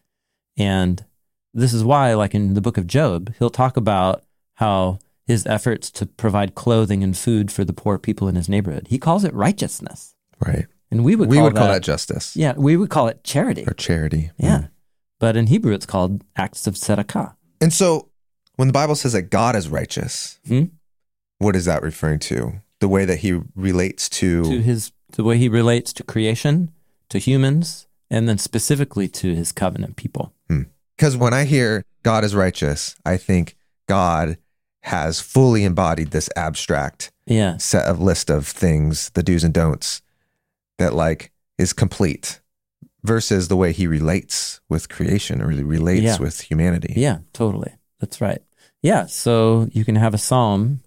And this is why, like in the book of Job, he'll talk about how his efforts to provide clothing and food for the poor people in his neighborhood, he calls it righteousness. Right. And we would we call would that, call that justice. Yeah, we would call it charity. Or charity. Yeah. Mm. But in Hebrew, it's called acts of tzedakah. And so when the Bible says that God is righteous, Hmm? what is that referring to? The way that he relates to... To his, the way he relates to creation, to humans, and then specifically to his covenant people. Because when I hear God is righteous, I think God has fully embodied this abstract Yeah. set of list of things, the do's and don'ts, that like is complete versus the way he relates with creation or really relates Yeah. with humanity. Yeah, totally. That's right. Yeah, so you can have a psalm.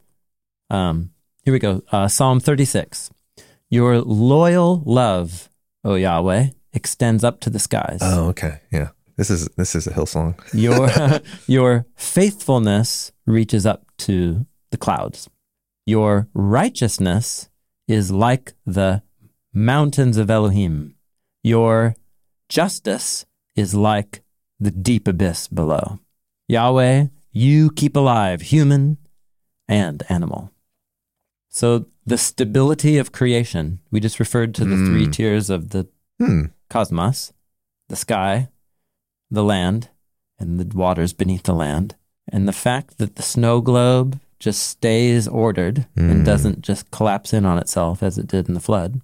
Um, here we go. Uh, Psalm thirty-six. Your loyal love, O Yahweh, extends up to the skies. Oh, okay. Yeah. This is this is a Hillsong. Your your faithfulness reaches up to the clouds. Your righteousness is like the mountains of Elohim. Your justice is like the deep abyss below. Yahweh, you keep alive human and animal. So the stability of creation, we just referred to the Mm. three tiers of the Hmm. cosmos, the sky, the land, and the waters beneath the land. And the fact that the snow globe just stays ordered Mm. and doesn't just collapse in on itself as it did in the flood,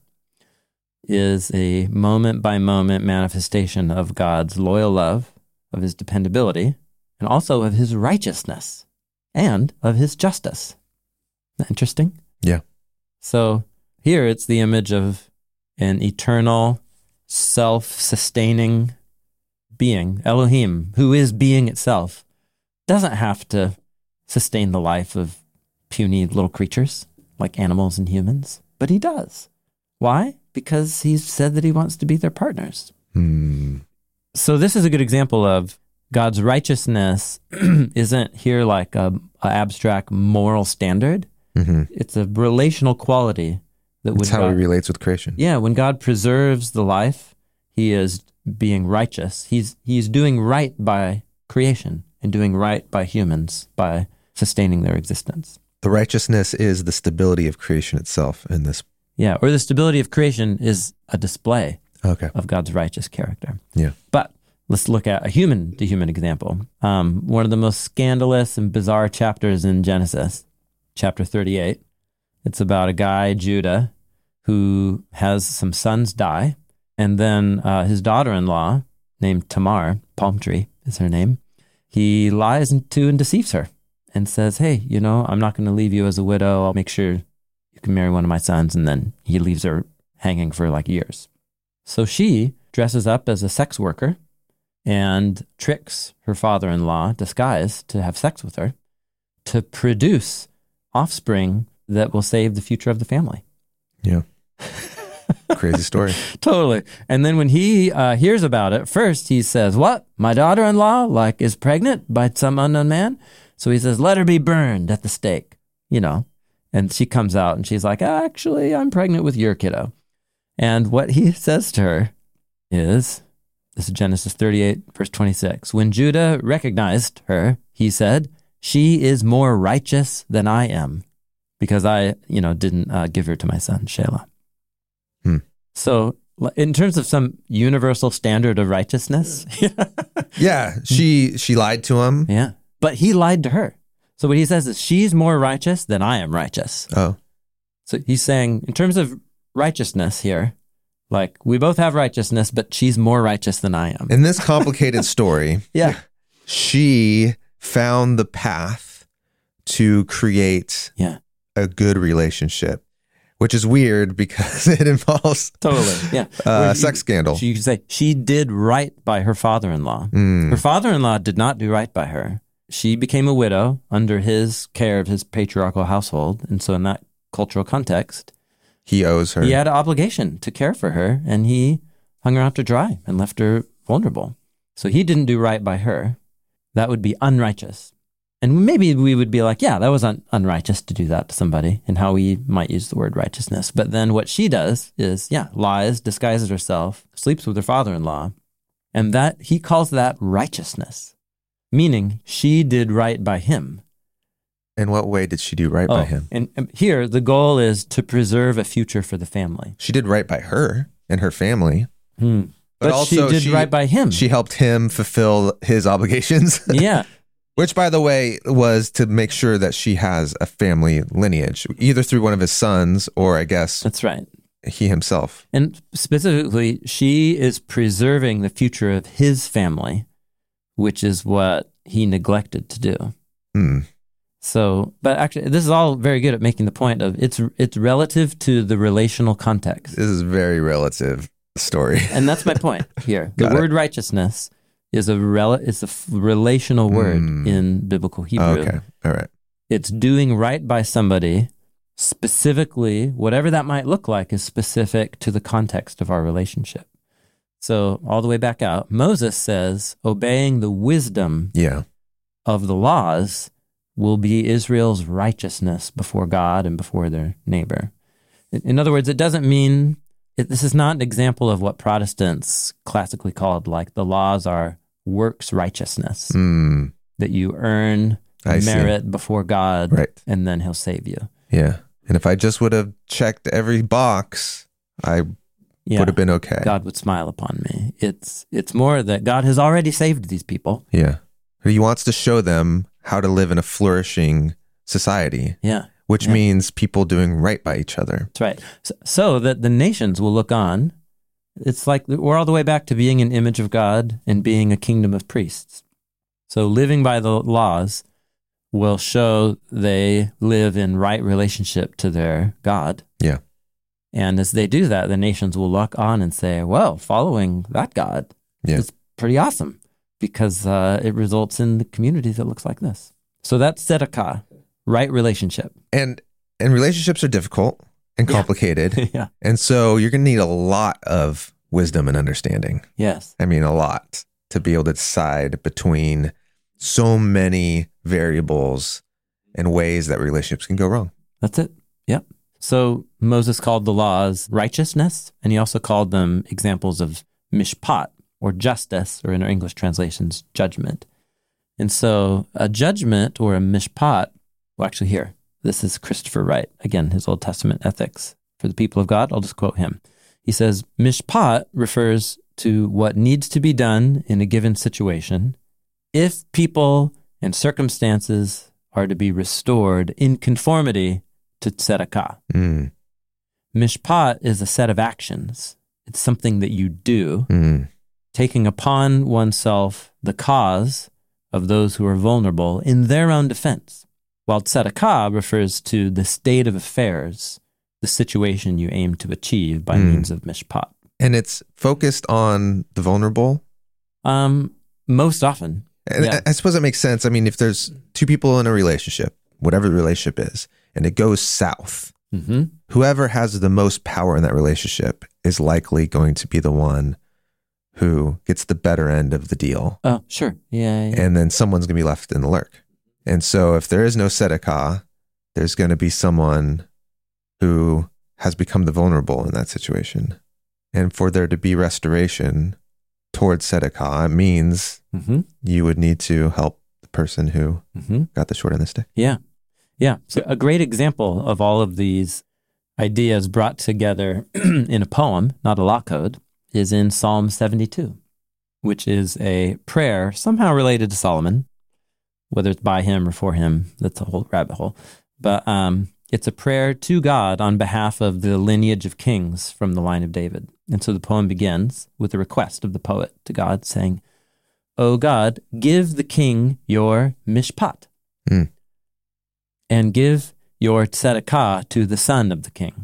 is a moment-by-moment manifestation of God's loyal love, of his dependability, and also of his righteousness and of his justice. Isn't that interesting? Yeah. So here it's the image of an eternal, self-sustaining being, Elohim, who is being itself, doesn't have to sustain the life of puny little creatures like animals and humans, but he does. Why? Because he's said that he wants to be their partners. Hmm. So this is a good example of God's righteousness isn't here like a, a abstract moral standard. Mm-hmm. It's a relational quality that would It's how he relates with creation. Yeah, when God preserves the life, he is being righteous. He's he's doing right by creation and doing right by humans by sustaining their existence. The righteousness is the stability of creation itself in this. Yeah, or the stability of creation is a display Okay. of God's righteous character. Yeah. But let's look at a human-to-human example. Um, one of the most scandalous and bizarre chapters in Genesis, chapter thirty-eight. It's about a guy, Judah, who has some sons die, and then uh, his daughter-in-law, named Tamar, Palm Tree is her name, he lies into and deceives her and says, hey, you know, I'm not going to leave you as a widow. I'll make sure you can marry one of my sons. And then he leaves her hanging for like years. So she dresses up as a sex worker and tricks her father-in-law, disguised, to have sex with her, to produce offspring that will save the future of the family. Yeah. Crazy story. Totally. And then when he uh, hears about it, first he says, what? My daughter-in-law, like, is pregnant by some unknown man? So he says, let her be burned at the stake, you know. And she comes out and she's like, actually, I'm pregnant with your kiddo. And what he says to her is, this is Genesis thirty-eight, verse twenty-six. When Judah recognized her, he said, she is more righteous than I am, because I, you know, didn't uh, give her to my son, Shelah. Hmm. So in terms of some universal standard of righteousness, Yeah. She she lied to him. yeah, but he lied to her. So what he says is, she's more righteous than I am righteous. Oh. So he's saying, in terms of righteousness here, like, we both have righteousness, but she's more righteous than I am. In this complicated story, Yeah. she found the path to create Yeah. a good relationship, which is weird because it involves Totally. Yeah. uh, Where a sex you- scandal. So you could say she did right by her father-in-law. Mm. Her father-in-law did not do right by her. She became a widow under his care of his patriarchal household. And so in that cultural context, He owes her. he had an obligation to care for her, and he hung her out to dry and left her vulnerable. So he didn't do right by her. That would be unrighteous. And maybe we would be like, yeah, that was un- unrighteous to do that to somebody, and how we might use the word righteousness. But then what she does is, yeah, lies, disguises herself, sleeps with her father-in-law, and that he calls that righteousness, meaning she did right by him. In what way did she do right by him? And, and here, the goal is to preserve a future for the family. She did right by her and her family. Hmm. But But, also she did she- right by him. She helped him fulfill his obligations. yeah. Which, by the way, was to make sure that she has a family lineage, either through one of his sons or, I guess, That's right. he himself. And specifically, she is preserving the future of his family, which is what he neglected to do. Hmm. So, but actually, this is all very good at making the point of it's it's relative to the relational context. This is a very relative story. And that's my point here. The Got it. word righteousness is a rel- is a f- relational word Mm. in biblical Hebrew. Okay. All right. It's doing right by somebody, specifically, whatever that might look like is specific to the context of our relationship. So all the way back out, Moses says, obeying the wisdom Yeah. of the laws will be Israel's righteousness before God and before their neighbor. In in other words, it doesn't mean, it, this is not an example of what Protestants classically called, like, the laws are works righteousness, Hmm. that you earn I see. merit before God, Right. and then he'll save you. Yeah. And if I just would have checked every box, I Yeah, would have been okay. God would smile upon me. It's it's more that God has already saved these people. Yeah. He wants to show them how to live in a flourishing society, Yeah. which Yeah. means people doing right by each other. That's right. So, so that the nations will look on. It's like we're all the way back to being an image of God and being a kingdom of priests. So living by the laws will show they live in right relationship to their God. Yeah. And as they do that, the nations will look on and say, well, following that God Yeah. is pretty awesome because uh, it results in the community that looks like this. So that's tzedakah, right relationship. And and relationships are difficult and Yeah. complicated. Yeah. And so you're going to need a lot of wisdom and understanding. Yes. I mean, a lot to be able to decide between so many variables and ways that relationships can go wrong. That's it. Yep. So Moses called the laws righteousness, and he also called them examples of mishpat, or justice, or in our English translations, judgment. And so a judgment or a mishpat, well, actually here, this is Christopher Wright, again, his Old Testament ethics for the people of God. I'll just quote him. He says, mishpat refers to what needs to be done in a given situation if people and circumstances are to be restored in conformity to tzedakah. Mm. Mishpat is a set of actions. It's something that you do, Mm. taking upon oneself the cause of those who are vulnerable in their own defense, while tzedakah refers to the state of affairs, the situation you aim to achieve by Mm. means of mishpat. And it's focused on the vulnerable. Um, most often. And Yeah. I, I suppose that makes sense. I mean, if there's two people in a relationship, whatever the relationship is, and it goes south, Mm-hmm. whoever has the most power in that relationship is likely going to be the one who gets the better end of the deal. Oh, sure. Yeah. yeah. And then someone's going to be left in the lurk. And so if there is no tzedakah, there's going to be someone who has become the vulnerable in that situation. And for there to be restoration towards tzedakah, it means Mm-hmm. you would need to help the person who Mm-hmm. got the short end of the stick. Yeah. Yeah. So a great example of all of these ideas brought together in a poem, not a law code, is in Psalm seventy-two, which is a prayer somehow related to Solomon, whether it's by him or for him. That's a whole rabbit hole. But um, it's a prayer to God on behalf of the lineage of kings from the line of David. And so the poem begins with a request of the poet to God saying, O God, give the king your mishpat, Mm. and give your tzedakah to the son of the king,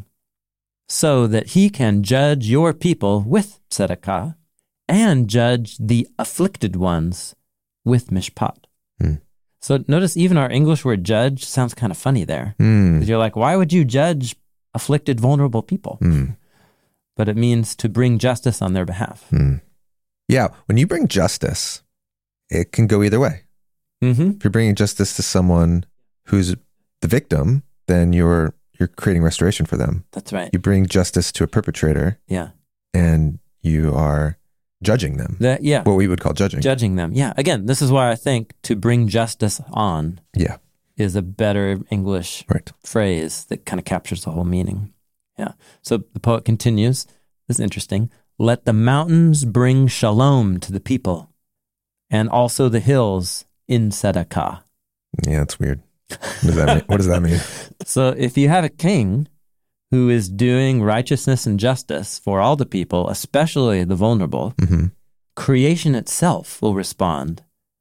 so that he can judge your people with tzedakah and judge the afflicted ones with mishpat. Mm. So notice even our English word judge sounds kind of funny there. Mm. 'Cause you're like, why would you judge afflicted, vulnerable people? Mm. But it means to bring justice on their behalf. Mm. Yeah, when you bring justice, it can go either way. Mm-hmm. If you're bringing justice to someone who's the victim, then you're you're creating restoration for them. That's right. You bring justice to a perpetrator, Yeah. and you are judging them. That, yeah. What we would call judging. Judging them. Yeah. Again, this is why I think to bring justice on Yeah, is a better English right. phrase that kind of captures the whole meaning. Yeah. So the poet continues. This is interesting. Let the mountains bring shalom to the people, and also the hills in tzedakah. Yeah, it's weird. What does that mean? What does that mean? So if you have a king who is doing righteousness and justice for all the people, especially the vulnerable, Mm-hmm. creation itself will respond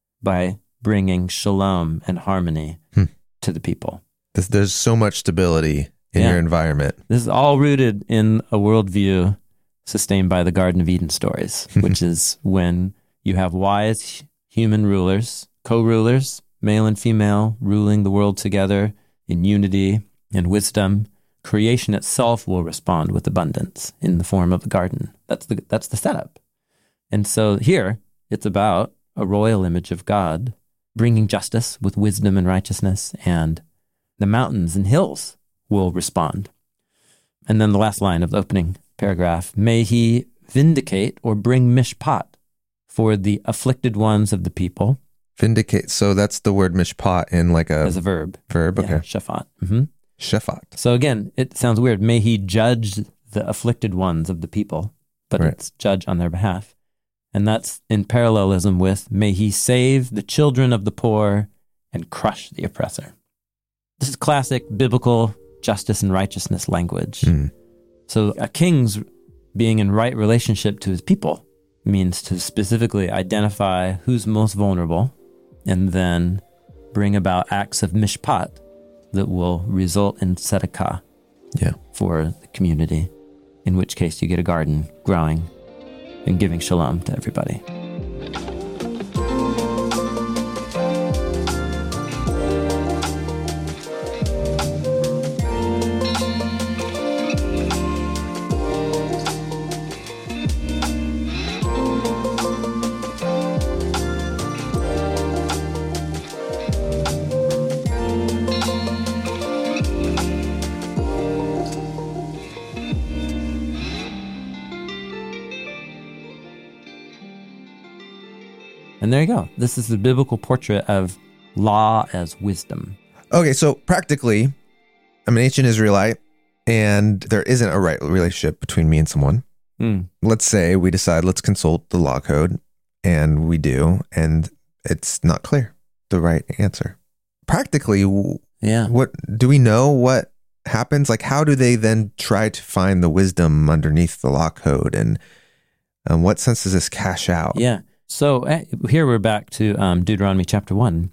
by bringing shalom and harmony Hmm. to the people. There's, there's so much stability in Yeah. your environment. This is all rooted in a worldview sustained by the Garden of Eden stories, which is when you have wise human rulers, co-rulers, male and female, ruling the world together in unity and wisdom. Creation itself will respond with abundance in the form of the garden. That's the that's the setup. And so here, it's about a royal image of God bringing justice with wisdom and righteousness, and the mountains and hills will respond. And then the last line of the opening paragraph, may he vindicate or bring mishpat for the afflicted ones of the people. Vindicate. So that's the word mishpat in like a, As a verb. verb. Okay. Yeah, shafat. Mm-hmm. Shafat. So again, it sounds weird. May he judge the afflicted ones of the people, but Right. it's judge on their behalf. And that's in parallelism with, may he save the children of the poor and crush the oppressor. This is classic biblical justice and righteousness language. Mm. So a king's being in right relationship to his people means to specifically identify who's most vulnerable and then bring about acts of mishpat that will result in tzedakah Yeah. for the community, in which case you get a garden growing and giving shalom to everybody. And there you go. This is the biblical portrait of law as wisdom. Okay, so practically, I'm an ancient Israelite, and there isn't a right relationship between me and someone. Mm. Let's say we decide, let's consult the law code, and we do, and it's not clear, the right answer. Practically, w- Yeah. what do we know what happens? Like, how do they then try to find the wisdom underneath the law code, and um, what sense does this cash out? Yeah. So uh, here we're back to um, Deuteronomy chapter one.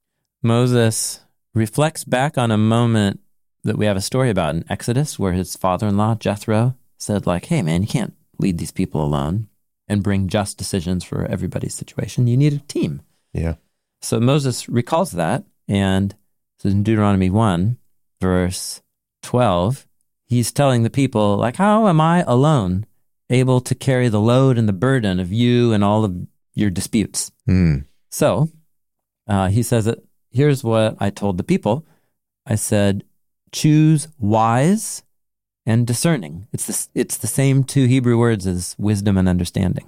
Moses reflects back on a moment that we have a story about in Exodus where his father-in-law, Jethro, said like, hey man, you can't lead these people alone and bring just decisions for everybody's situation. You need a team. Yeah. So Moses recalls that, and so in Deuteronomy one, verse twelve, he's telling the people, like, how am I alone able to carry the load and the burden of you and all of your disputes? Mm. So uh, he says that, here's what I told the people. I said, choose wise and discerning. It's the, it's the same two Hebrew words as wisdom and understanding.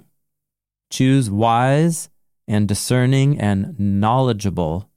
Choose wise and discerning and knowledgeable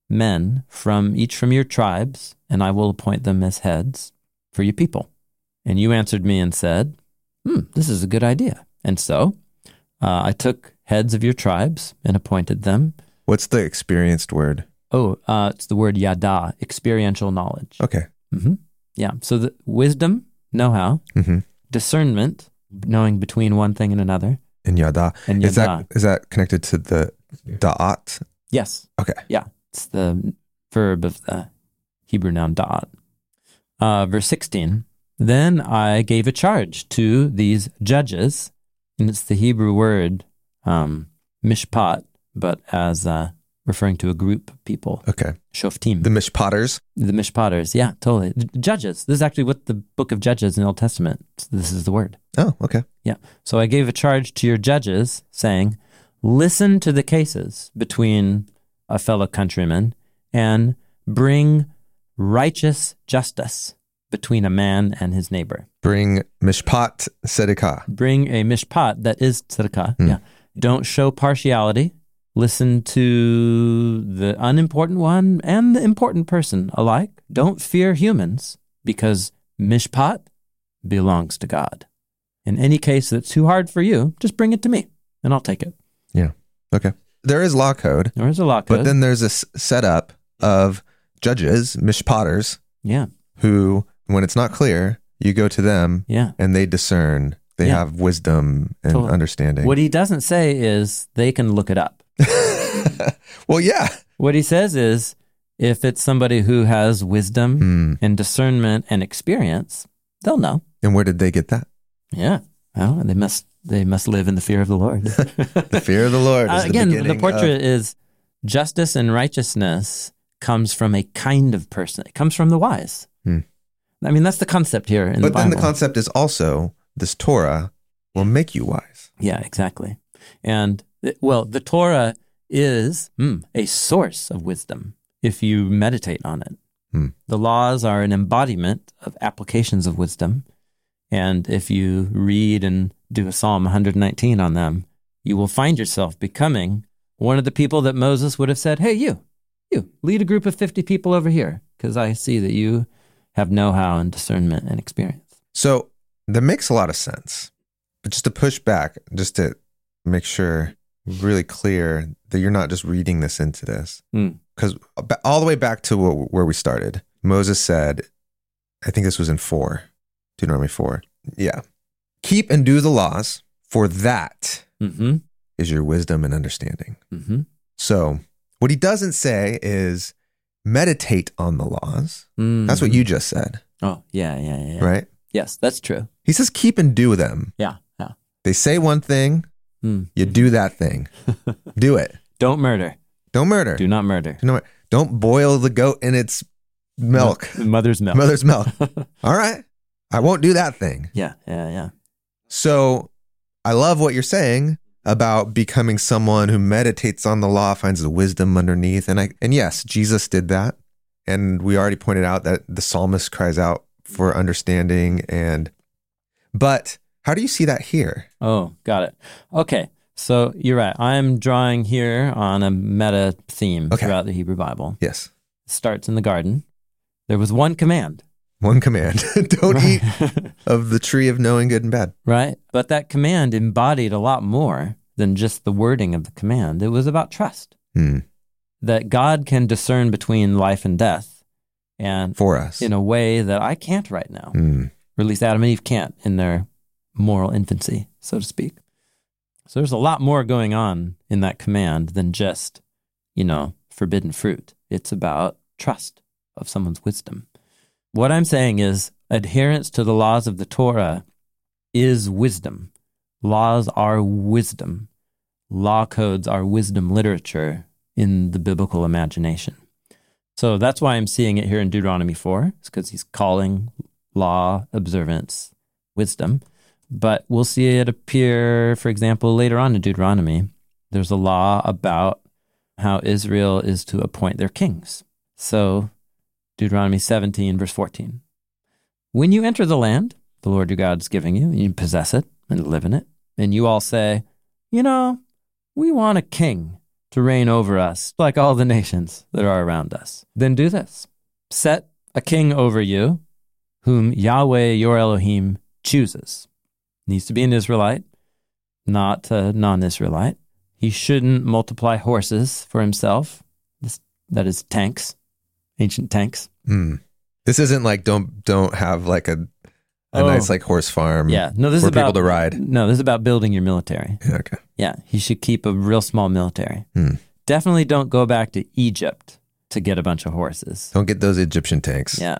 men from each from your tribes, and I will appoint them as heads for your people. And you answered me and said, hmm, this is a good idea. And so uh, I took heads of your tribes and appointed them. What's the experienced word? Oh, uh, it's the word yada, experiential knowledge. Okay. Mm-hmm. Yeah. So the wisdom, know-how, Mm-hmm. discernment, knowing between one thing and another, And yada. and Is yada. that is that connected to the da'at? Yes. Okay. Yeah. It's the verb of the Hebrew noun da'at. Uh, verse sixteen, then I gave a charge to these judges, and it's the Hebrew word um, mishpat, but as uh, referring to a group of people. Okay. Shoftim. The mishpatters. The mishpatters, yeah, totally. The judges. This is actually what the book of Judges in the Old Testament, this is the word. Oh, okay. Yeah. So I gave a charge to your judges saying, listen to the cases between a fellow countryman and bring righteous justice between a man and his neighbor. Bring mishpat tzedakah. Bring a mishpat that is tzedakah. Hmm. Yeah. Don't show partiality. Listen to the unimportant one and the important person alike. Don't fear humans, because mishpat belongs to God. In any case that's too hard for you, just bring it to me and I'll take it. Yeah. Okay. There is law code, There is a law code. but then there's a s- setup of judges, mishpatters, yeah, who, when it's not clear, you go to them yeah. and they discern. They Yeah. have wisdom and Totally. understanding. What he doesn't say is they can look it up. Well, yeah. What he says is if it's somebody who has wisdom Hmm. and discernment and experience, they'll know. And where did they get that? Yeah. Well, they must they must live in the fear of the Lord. The fear of the Lord is Uh, the again, the, beginning portrait of- is justice and righteousness comes from a kind of person. It comes from the wise. Hmm. I mean, that's the concept here in But the then Bible. the concept is also this Torah will make you wise. Yeah, exactly. And, th- well, the Torah is mm, a source of wisdom if you meditate on it. Hmm. The laws are an embodiment of applications of wisdom. And if you read and do a Psalm one nineteen on them, you will find yourself becoming one of the people that Moses would have said, hey, you, you, lead a group of fifty people over here, because I see that you have know-how and discernment and experience. So that makes a lot of sense. But just to push back, just to make sure really clear that you're not just reading this into this. Mm. Because all the way back to wh- where we started, Moses said, I think this was in four, Deuteronomy four. Yeah. Keep and do the laws, for that Mm-hmm. is your wisdom and understanding. Mm-hmm. So what he doesn't say is meditate on the laws. Mm-hmm. That's what you just said, Oh, yeah, yeah, yeah, yeah. right? Yes, that's true. He says keep and do them. Yeah, yeah. They say one thing, Mm. you do that thing. Do it. Don't murder. Don't murder. Do not murder. Do not- Don't boil the goat in its milk. Mother's milk. Mother's milk. All right. I won't do that thing. Yeah, yeah, yeah. So I love what you're saying about becoming someone who meditates on the law, finds the wisdom underneath. And I, and yes, Jesus did that. And we already pointed out that the psalmist cries out for understanding. And, but how do you see that here? Oh, got it. Okay. So you're right. I'm drawing here on a meta theme Okay. throughout the Hebrew Bible. Yes. It starts in the garden. There was one command. One command. Don't Right. eat of the tree of knowing good and bad. Right? But that command embodied a lot more than just the wording of the command. It was about trust. Hmm. That God can discern between life and death, and For us. in a way that I can't right now. Hmm. Or at least Adam and Eve can't in their moral infancy, so to speak. So there's a lot more going on in that command than just, you know, forbidden fruit. It's about trust of someone's wisdom. What I'm saying is adherence to the laws of the Torah is wisdom. Laws are wisdom. Law codes are wisdom literature in the biblical imagination. So that's why I'm seeing it here in Deuteronomy four. It's because he's calling law observance wisdom. But we'll see it appear, for example, later on in Deuteronomy. There's a law about how Israel is to appoint their kings. So Deuteronomy seventeen, verse fourteen. When you enter the land the Lord your God is giving you, and you possess it and live in it, and you all say, you know, we want a king to reign over us like all the nations that are around us, then do this. Set a king over you whom Yahweh your Elohim chooses. Needs to be an Israelite, not a non-Israelite. He shouldn't multiply horses for himself. This, that is tanks, ancient tanks. Hmm. This isn't like don't don't have like a a Oh. nice like horse farm. Yeah, no, this for is about people to ride. No, this is about building your military. Yeah, okay. Yeah, he should keep a real small military. Hmm. Definitely don't go back to Egypt to get a bunch of horses. Don't get those Egyptian tanks. Yeah.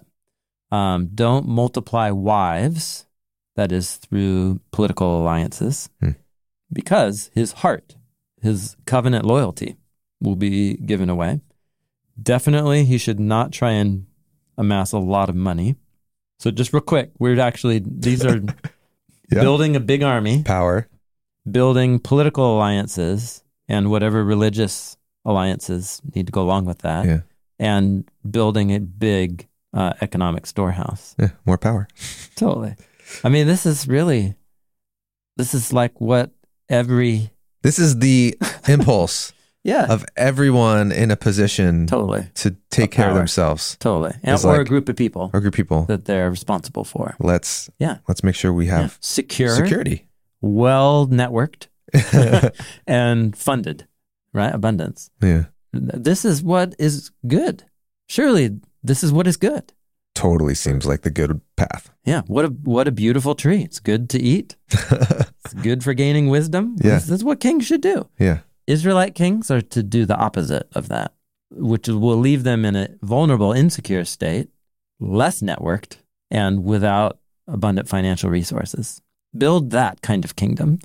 Um, don't multiply wives, that is through political alliances, Hmm. because his heart, his covenant loyalty will be given away. Definitely, he should not try and amass a lot of money. So just real quick, we're actually, these are Yeah. building a big army, Power. building political alliances and whatever religious alliances need to go along with that, Yeah. and building a big uh, economic storehouse. Yeah. More power. Totally. I mean, this is really, this is like what every, This is the impulse yeah, of everyone in a position totally, to take Of care of power. themselves. totally. And, It's or a like- group of people Or group of people. that they're responsible for. Let's Yeah. let's make sure we Yeah. have Secure, security. well networked, and funded, right? Abundance. Yeah. This is what is good. Surely this is what is good. Totally seems like the good path. Yeah, what a what a beautiful tree. It's good to eat. It's good for gaining wisdom. Yeah. This is what kings should do. Yeah. Israelite kings are to do the opposite of that, which will leave them in a vulnerable, insecure state, less networked, and without abundant financial resources. Build that kind of kingdom.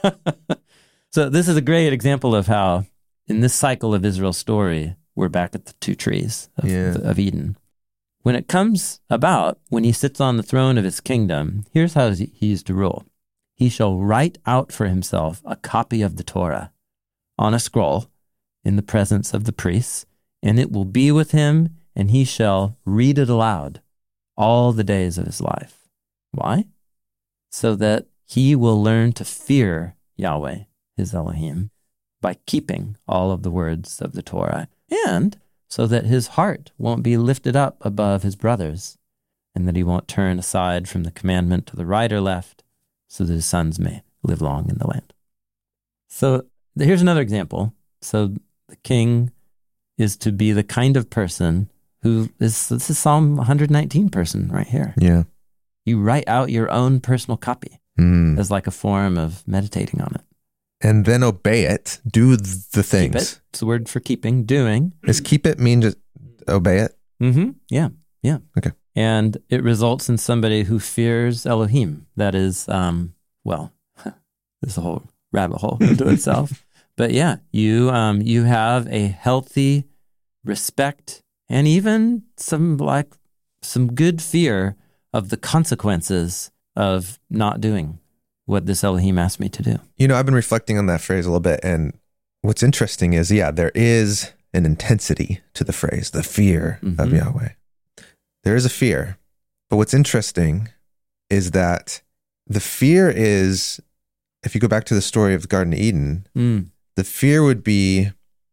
So this is a great example of how, in this cycle of Israel's story, we're back at the two trees of, Yeah. of Eden. When it comes about, when he sits on the throne of his kingdom, here's how he is to rule. He shall write out for himself a copy of the Torah on a scroll in the presence of the priests, and it will be with him, and he shall read it aloud all the days of his life. Why? So that he will learn to fear Yahweh, his Elohim, by keeping all of the words of the Torah, and so that his heart won't be lifted up above his brothers, and that he won't turn aside from the commandment to the right or left, so that his sons may live long in the land. So here's another example. So the king is to be the kind of person who is, this is Psalm one hundred nineteen person right here. Yeah. You write out your own personal copy Mm. as like a form of meditating on it. And then obey it. Do the Keep things. it. It's the word for keeping, doing. Does keep it mean just obey it? Mm-hmm. Yeah. Yeah. Okay. And it results in somebody who fears Elohim. That is, um, well, there's a whole rabbit hole into itself. But yeah, you um, you have a healthy respect and even some like some good fear of the consequences of not doing what this Elohim asked me to do. You know, I've been reflecting on that phrase a little bit. And what's interesting is, yeah, there is an intensity to the phrase, the fear Mhm. of Yahweh. There is a fear. But what's interesting is that the fear is, if you go back to the story of the Garden of Eden, Mm. the fear would be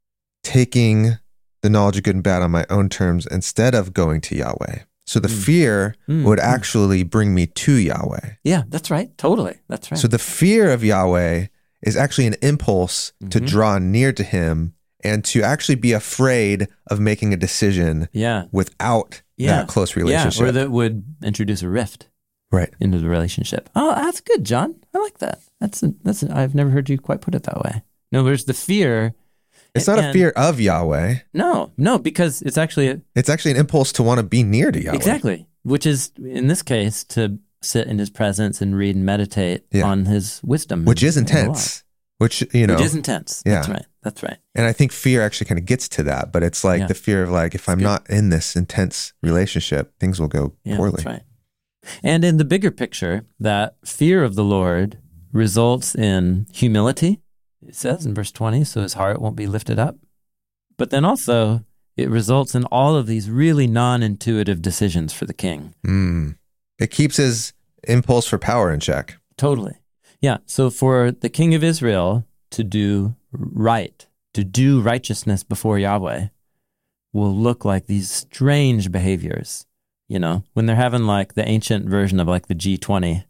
taking the knowledge of good and bad on my own terms instead of going to Yahweh. So the Mm. fear Mm. would Mm. actually bring me to Yahweh. Yeah, that's right. Totally. That's right. So the fear of Yahweh is actually an impulse to Mhm. draw near to him and to actually be afraid of making a decision yeah. without Yeah. that close relationship. Yeah, or that would introduce a rift Right. into the relationship. Oh, that's good, John. I like that. That's a, that's a, I've never heard you quite put it that way. No, there's the fear. It's not a and- fear of Yahweh. No, no, because it's actually a, It's actually an impulse to want to be near to Yahweh. exactly, which is in this case to sit in his presence and read and meditate Yeah. on his wisdom, Which and- is and the law. intense. Which, you know, Which is intense. Yeah. That's right. That's right. and I think fear actually kind of gets to that, but it's like Yeah. the fear of like, if I'm good. not in this intense relationship, things will go Yeah, poorly. that's right. And in the bigger picture, that fear of the Lord results in humility. It says in verse twenty, so his heart won't be lifted up. But then also, it results in all of these really non-intuitive decisions for the king. Mm. It keeps his impulse for power in check. Totally. Yeah. So for the king of Israel to do right, to do righteousness before Yahweh, will look like these strange behaviors. You know, when they're having like the ancient version of like the G twenty.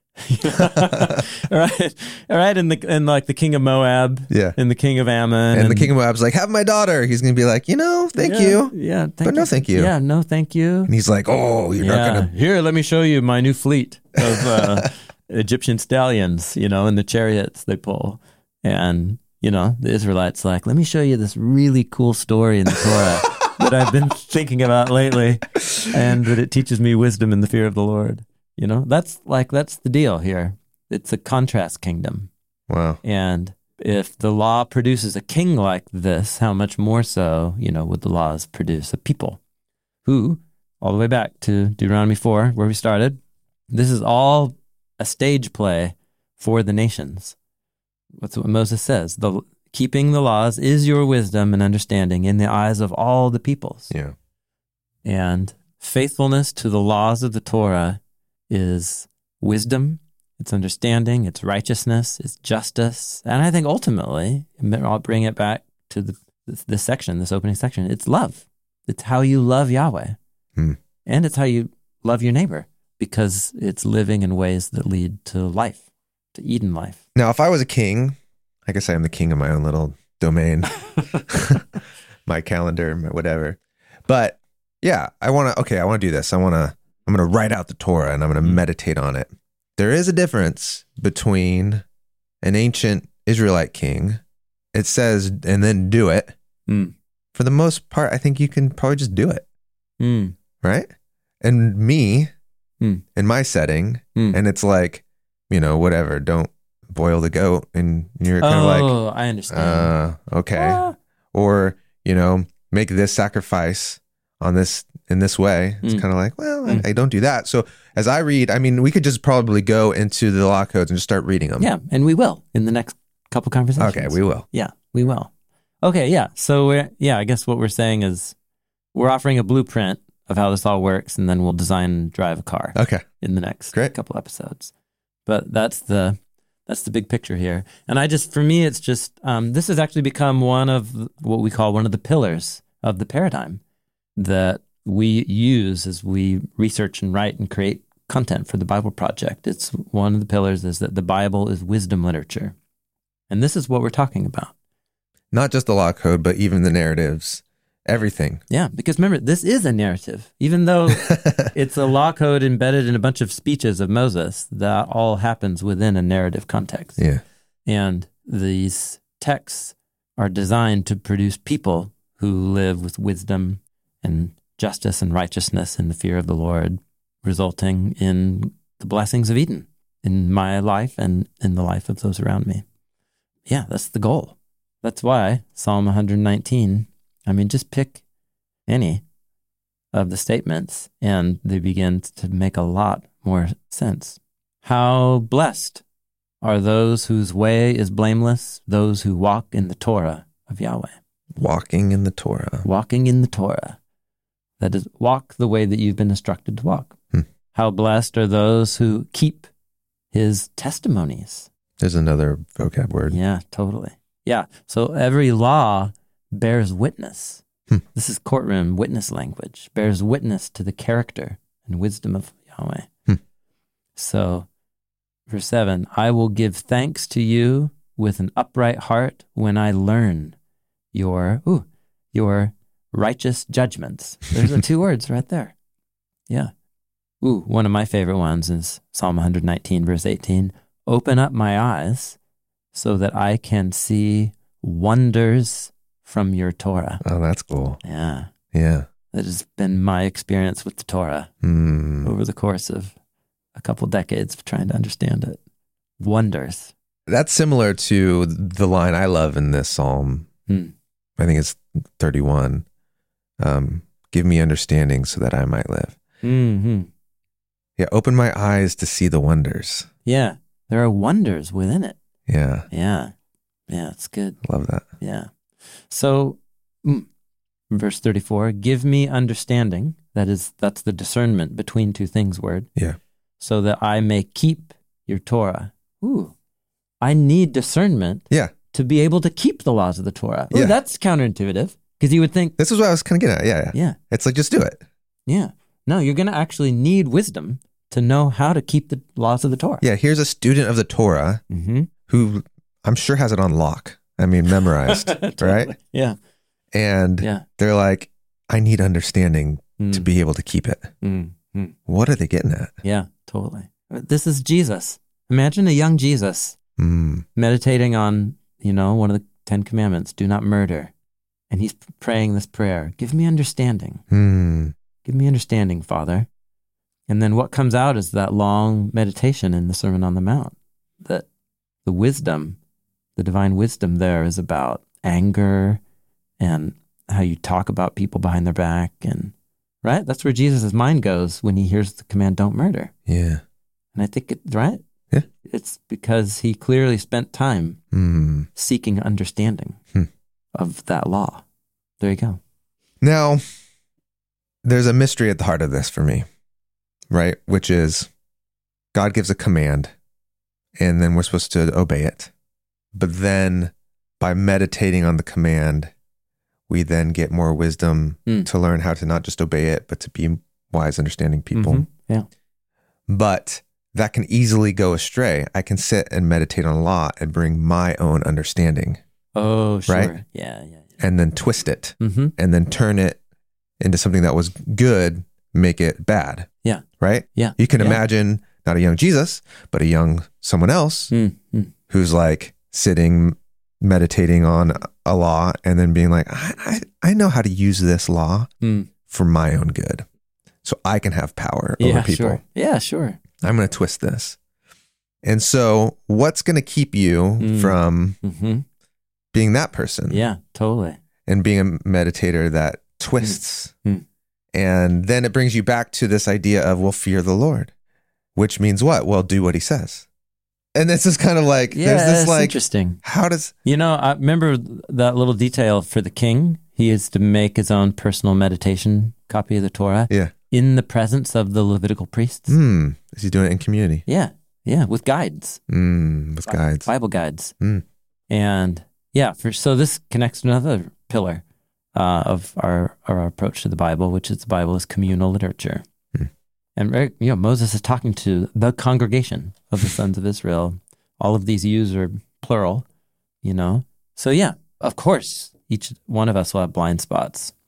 All right. All right. And the and like the king of Moab Yeah. and the king of Ammon. And, the king of Moab's like, have my daughter. He's going to be like, you know, thank Yeah, you. Yeah. Thank But no you. thank you. Yeah. No, thank you. And he's like, oh, you're yeah. not going to. Here, let me show you my new fleet of uh, Egyptian stallions, you know, and the chariots they pull. And, you know, the Israelites like, let me show you this really cool story in the Torah that I've been thinking about lately, and that it teaches me wisdom and the fear of the Lord. You know, that's like, that's the deal here. It's a contrast kingdom. Wow. And if the law produces a king like this, how much more so, you know, would the laws produce a people who, all the way back to Deuteronomy four, where we started, this is all a stage play for the nations. That's what Moses says. The keeping the laws is your wisdom and understanding in the eyes of all the peoples. Yeah. And faithfulness to the laws of the Torah is wisdom, it's understanding, it's righteousness, it's justice. And I think ultimately, I'll bring it back to the, this, this section, this opening section, it's love. It's how you love Yahweh. Hmm. And it's how you love your neighbor, because it's living in ways that lead to life, to Eden life. Now, if I was a king, I guess I am the king of my own little domain, my calendar, my whatever. But yeah, I want to, okay, I want to do this. I want to, I'm going to write out the Torah and I'm going to Mm. meditate on it. There is a difference between an ancient Israelite king. It says, and then do it. Mm. For the most part, I think you can probably just do it, Mm. right? And me, Mm. in my setting, Mm. and it's like, you know, whatever, don't boil the goat. And you're kind of like, Oh, I understand. Uh, okay. Ah. Or, you know, make this sacrifice on this, in this way. It's Mm. kind of like, well, Mm. I, I don't do that. So as I read, I mean, we could just probably go into the law codes and just start reading them. Yeah, and we will in the next couple conversations. Okay, we will. Yeah, we will. Okay, yeah. So, we're, yeah, I guess what we're saying is we're offering a blueprint of how this all works, and then we'll design and drive a car Okay. in the next Great. couple episodes. But that's the that's the big picture here. And I just, for me, it's just, um, this has actually become one of what we call one of the pillars of the paradigm that we use as we research and write and create content for the Bible Project. It's one of the pillars is that the Bible is wisdom literature. And this is what we're talking about. Not just the law code, but even the narratives Everything. Yeah, because remember, this is a narrative. Even though it's a law code embedded in a bunch of speeches of Moses, that all happens within a narrative context. Yeah. And these texts are designed to produce people who live with wisdom and justice and righteousness and the fear of the Lord, resulting in the blessings of Eden in my life and in the life of those around me. Yeah, that's the goal. That's why Psalm one nineteen, I mean, just pick any of the statements and they begin to make a lot more sense. How blessed are those whose way is blameless, those who walk in the Torah of Yahweh. Walking in the Torah. Walking in the Torah. That is, walk the way that you've been instructed to walk. Hmm. How blessed are those who keep his testimonies. There's another vocab word. Yeah, totally. Yeah, so every law bears witness. Hmm. This is courtroom witness language. Bears witness to the character and wisdom of Yahweh. Hmm. So, verse seven, I will give thanks to you with an upright heart when I learn your, ooh, your righteous judgments. There's the two words right there. Yeah. Ooh, one of my favorite ones is Psalm one nineteen, verse eighteen. Open up my eyes so that I can see wonders from your Torah. Oh, that's cool. Yeah. Yeah. That has been my experience with the Torah Mm. over the course of a couple decades of trying to understand it. Wonders. That's similar to the line I love in this psalm. Hmm. I think it's thirty-one. Um, give me understanding so that I might live. Mm-hmm. Yeah, open my eyes to see the wonders. Yeah. There are wonders within it. Yeah, Yeah. Yeah, it's good. love that. Yeah. So, mm, verse thirty-four, give me understanding. That is, that's the discernment between two things word. Yeah. So that I may keep your Torah. Ooh, I need discernment Yeah, to be able to keep the laws of the Torah. Ooh, Yeah. that's counterintuitive because you would think, this is what I was kind of getting at. Yeah, yeah, yeah, It's like, just do it. yeah. No, you're going to actually need wisdom to know how to keep the laws of the Torah. Yeah, here's a student of the Torah Mm-hmm. who I'm sure has it on lock. I mean, memorized, right? Yeah. And Yeah. they're like, I need understanding Mm. to be able to keep it. Mm. Mm. What are they getting at? Yeah, totally. This is Jesus. Imagine a young Jesus Mm. meditating on, you know, one of the Ten Commandments, do not murder. And he's praying this prayer, give me understanding. Mm. Give me understanding, Father. And then what comes out is that long meditation in the Sermon on the Mount. That the wisdom, the divine wisdom there is about anger and how you talk about people behind their back. And right? That's where Jesus' mind goes when he hears the command, don't murder. Yeah. And I think, it, right? Yeah. It's because he clearly spent time Mm. seeking understanding Hmm. of that law. There you go. Now, there's a mystery at the heart of this for me, right? Which is God gives a command and then we're supposed to obey it. But then by meditating on the command, we then get more wisdom Mm. to learn how to not just obey it, but to be wise, understanding people. Mhm. Yeah. But that can easily go astray. I can sit and meditate on law and bring my own understanding Oh, sure. Right? Yeah, yeah, and then twist it yeah. Mm-hmm. and then turn it into something that was good, make it bad. Yeah. Right? Yeah. You can Yeah. imagine not a young Jesus, but a young someone else Mm-hmm. who's like sitting, meditating on a law and then being like, I, I, I know how to use this law Mm. for my own good. So I can have power over Yeah, people. sure. Yeah, sure. I'm going to twist this. And so what's going to keep you Mm. from Mm-hmm. being that person Yeah, totally. and being a meditator that twists? Mm. And then it brings you back to this idea of, well, fear the Lord, which means what? Well, do what he says. And this is kind of like, Yeah, there's this that's like, interesting. how does, You know, I remember that little detail for the king. He is to make his own personal meditation copy of the Torah yeah. in the presence of the Levitical priests. Hmm. Is he doing it in community? Yeah, yeah, with guides, Mm, with guides. Bible guides. Mm. And yeah, for, so this connects to another pillar uh, of our, our approach to the Bible, which is the Bible is communal literature. Mm. And right, you know, Moses is talking to the congregation of the sons of Israel. All of these yous are plural, you know. So yeah, of course, each one of us will have blind spots.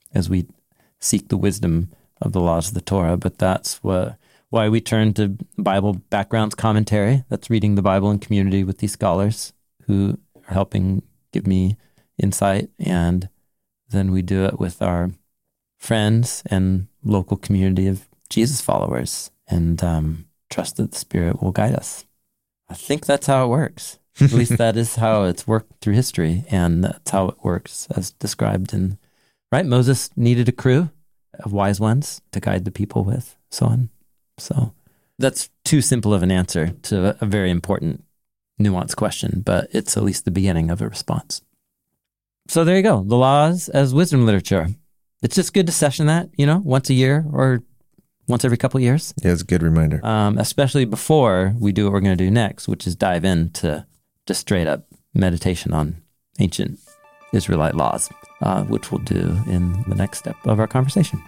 as we seek the wisdom of the laws of the Torah. But that's what, why we turn to Bible Backgrounds Commentary. That's reading the Bible in community with these scholars who are helping give me insight. And then we do it with our friends and local community of Jesus followers, and um, trust that the Spirit will guide us. I think that's how it works. At least that is how it's worked through history, and that's how it works as described in, right? Moses needed a crew of wise ones to guide the people with, so on. So that's too simple of an answer to a very important, nuanced question, but it's at least the beginning of a response. So there you go, the laws as wisdom literature. It's just good to session that, you know, once a year or once every couple of years. Yeah, it's a good reminder. Um, especially before we do what we're going to do next, which is dive into just straight up meditation on ancient Israelite laws, uh, which we'll do in the next step of our conversation.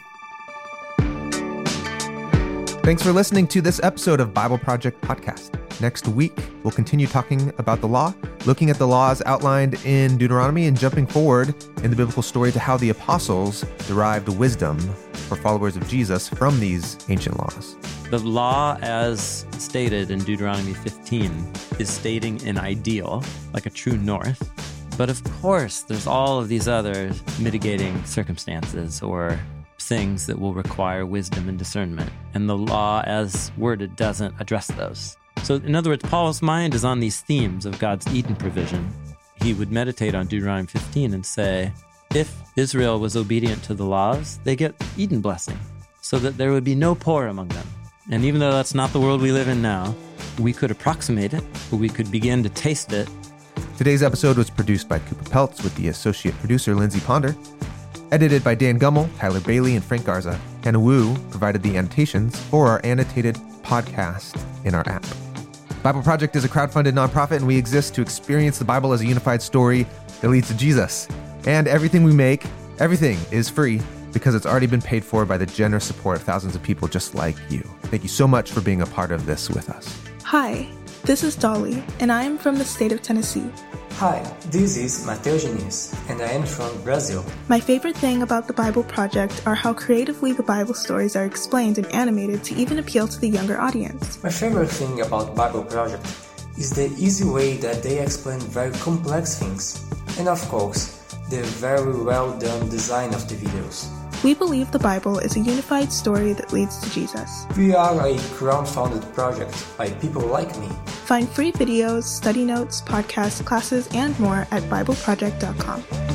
Thanks for listening to this episode of Bible Project Podcast. Next week, we'll continue talking about the law, looking at the laws outlined in Deuteronomy, and jumping forward in the biblical story to how the apostles derived wisdom for followers of Jesus from these ancient laws. The law, as stated in Deuteronomy fifteen, is stating an ideal, like a true north. But of course, there's all of these other mitigating circumstances or things that will require wisdom and discernment. And the law, as worded, doesn't address those. So in other words, Paul's mind is on these themes of God's Eden provision. He would meditate on Deuteronomy fifteen and say, if Israel was obedient to the laws, they get Eden blessing, so that there would be no poor among them. And even though that's not the world we live in now, we could approximate it, or we could begin to taste it. Today's episode was produced by Cooper Peltz with the associate producer Lindsay Ponder. Edited by Dan Gummel, Tyler Bailey, and Frank Garza. Hannah Wu provided the annotations for our annotated podcast in our app. Bible Project is a crowdfunded nonprofit, and we exist to experience the Bible as a unified story that leads to Jesus. And everything we make, everything is free because it's already been paid for by the generous support of thousands of people just like you. Thank you so much for being a part of this with us. Hi, this is Dolly, and I am from the state of Tennessee. Hi, this is Mateo Diniz, and I am from Brazil. My favorite thing about the Bible Project are how creatively the Bible stories are explained and animated to even appeal to the younger audience. My favorite thing about Bible Project is the easy way that they explain very complex things, and of course, the very well done design of the videos. We believe the Bible is a unified story that leads to Jesus. We are a crowdfunded project by people like me. Find free videos, study notes, podcasts, classes, and more at Bible Project dot com.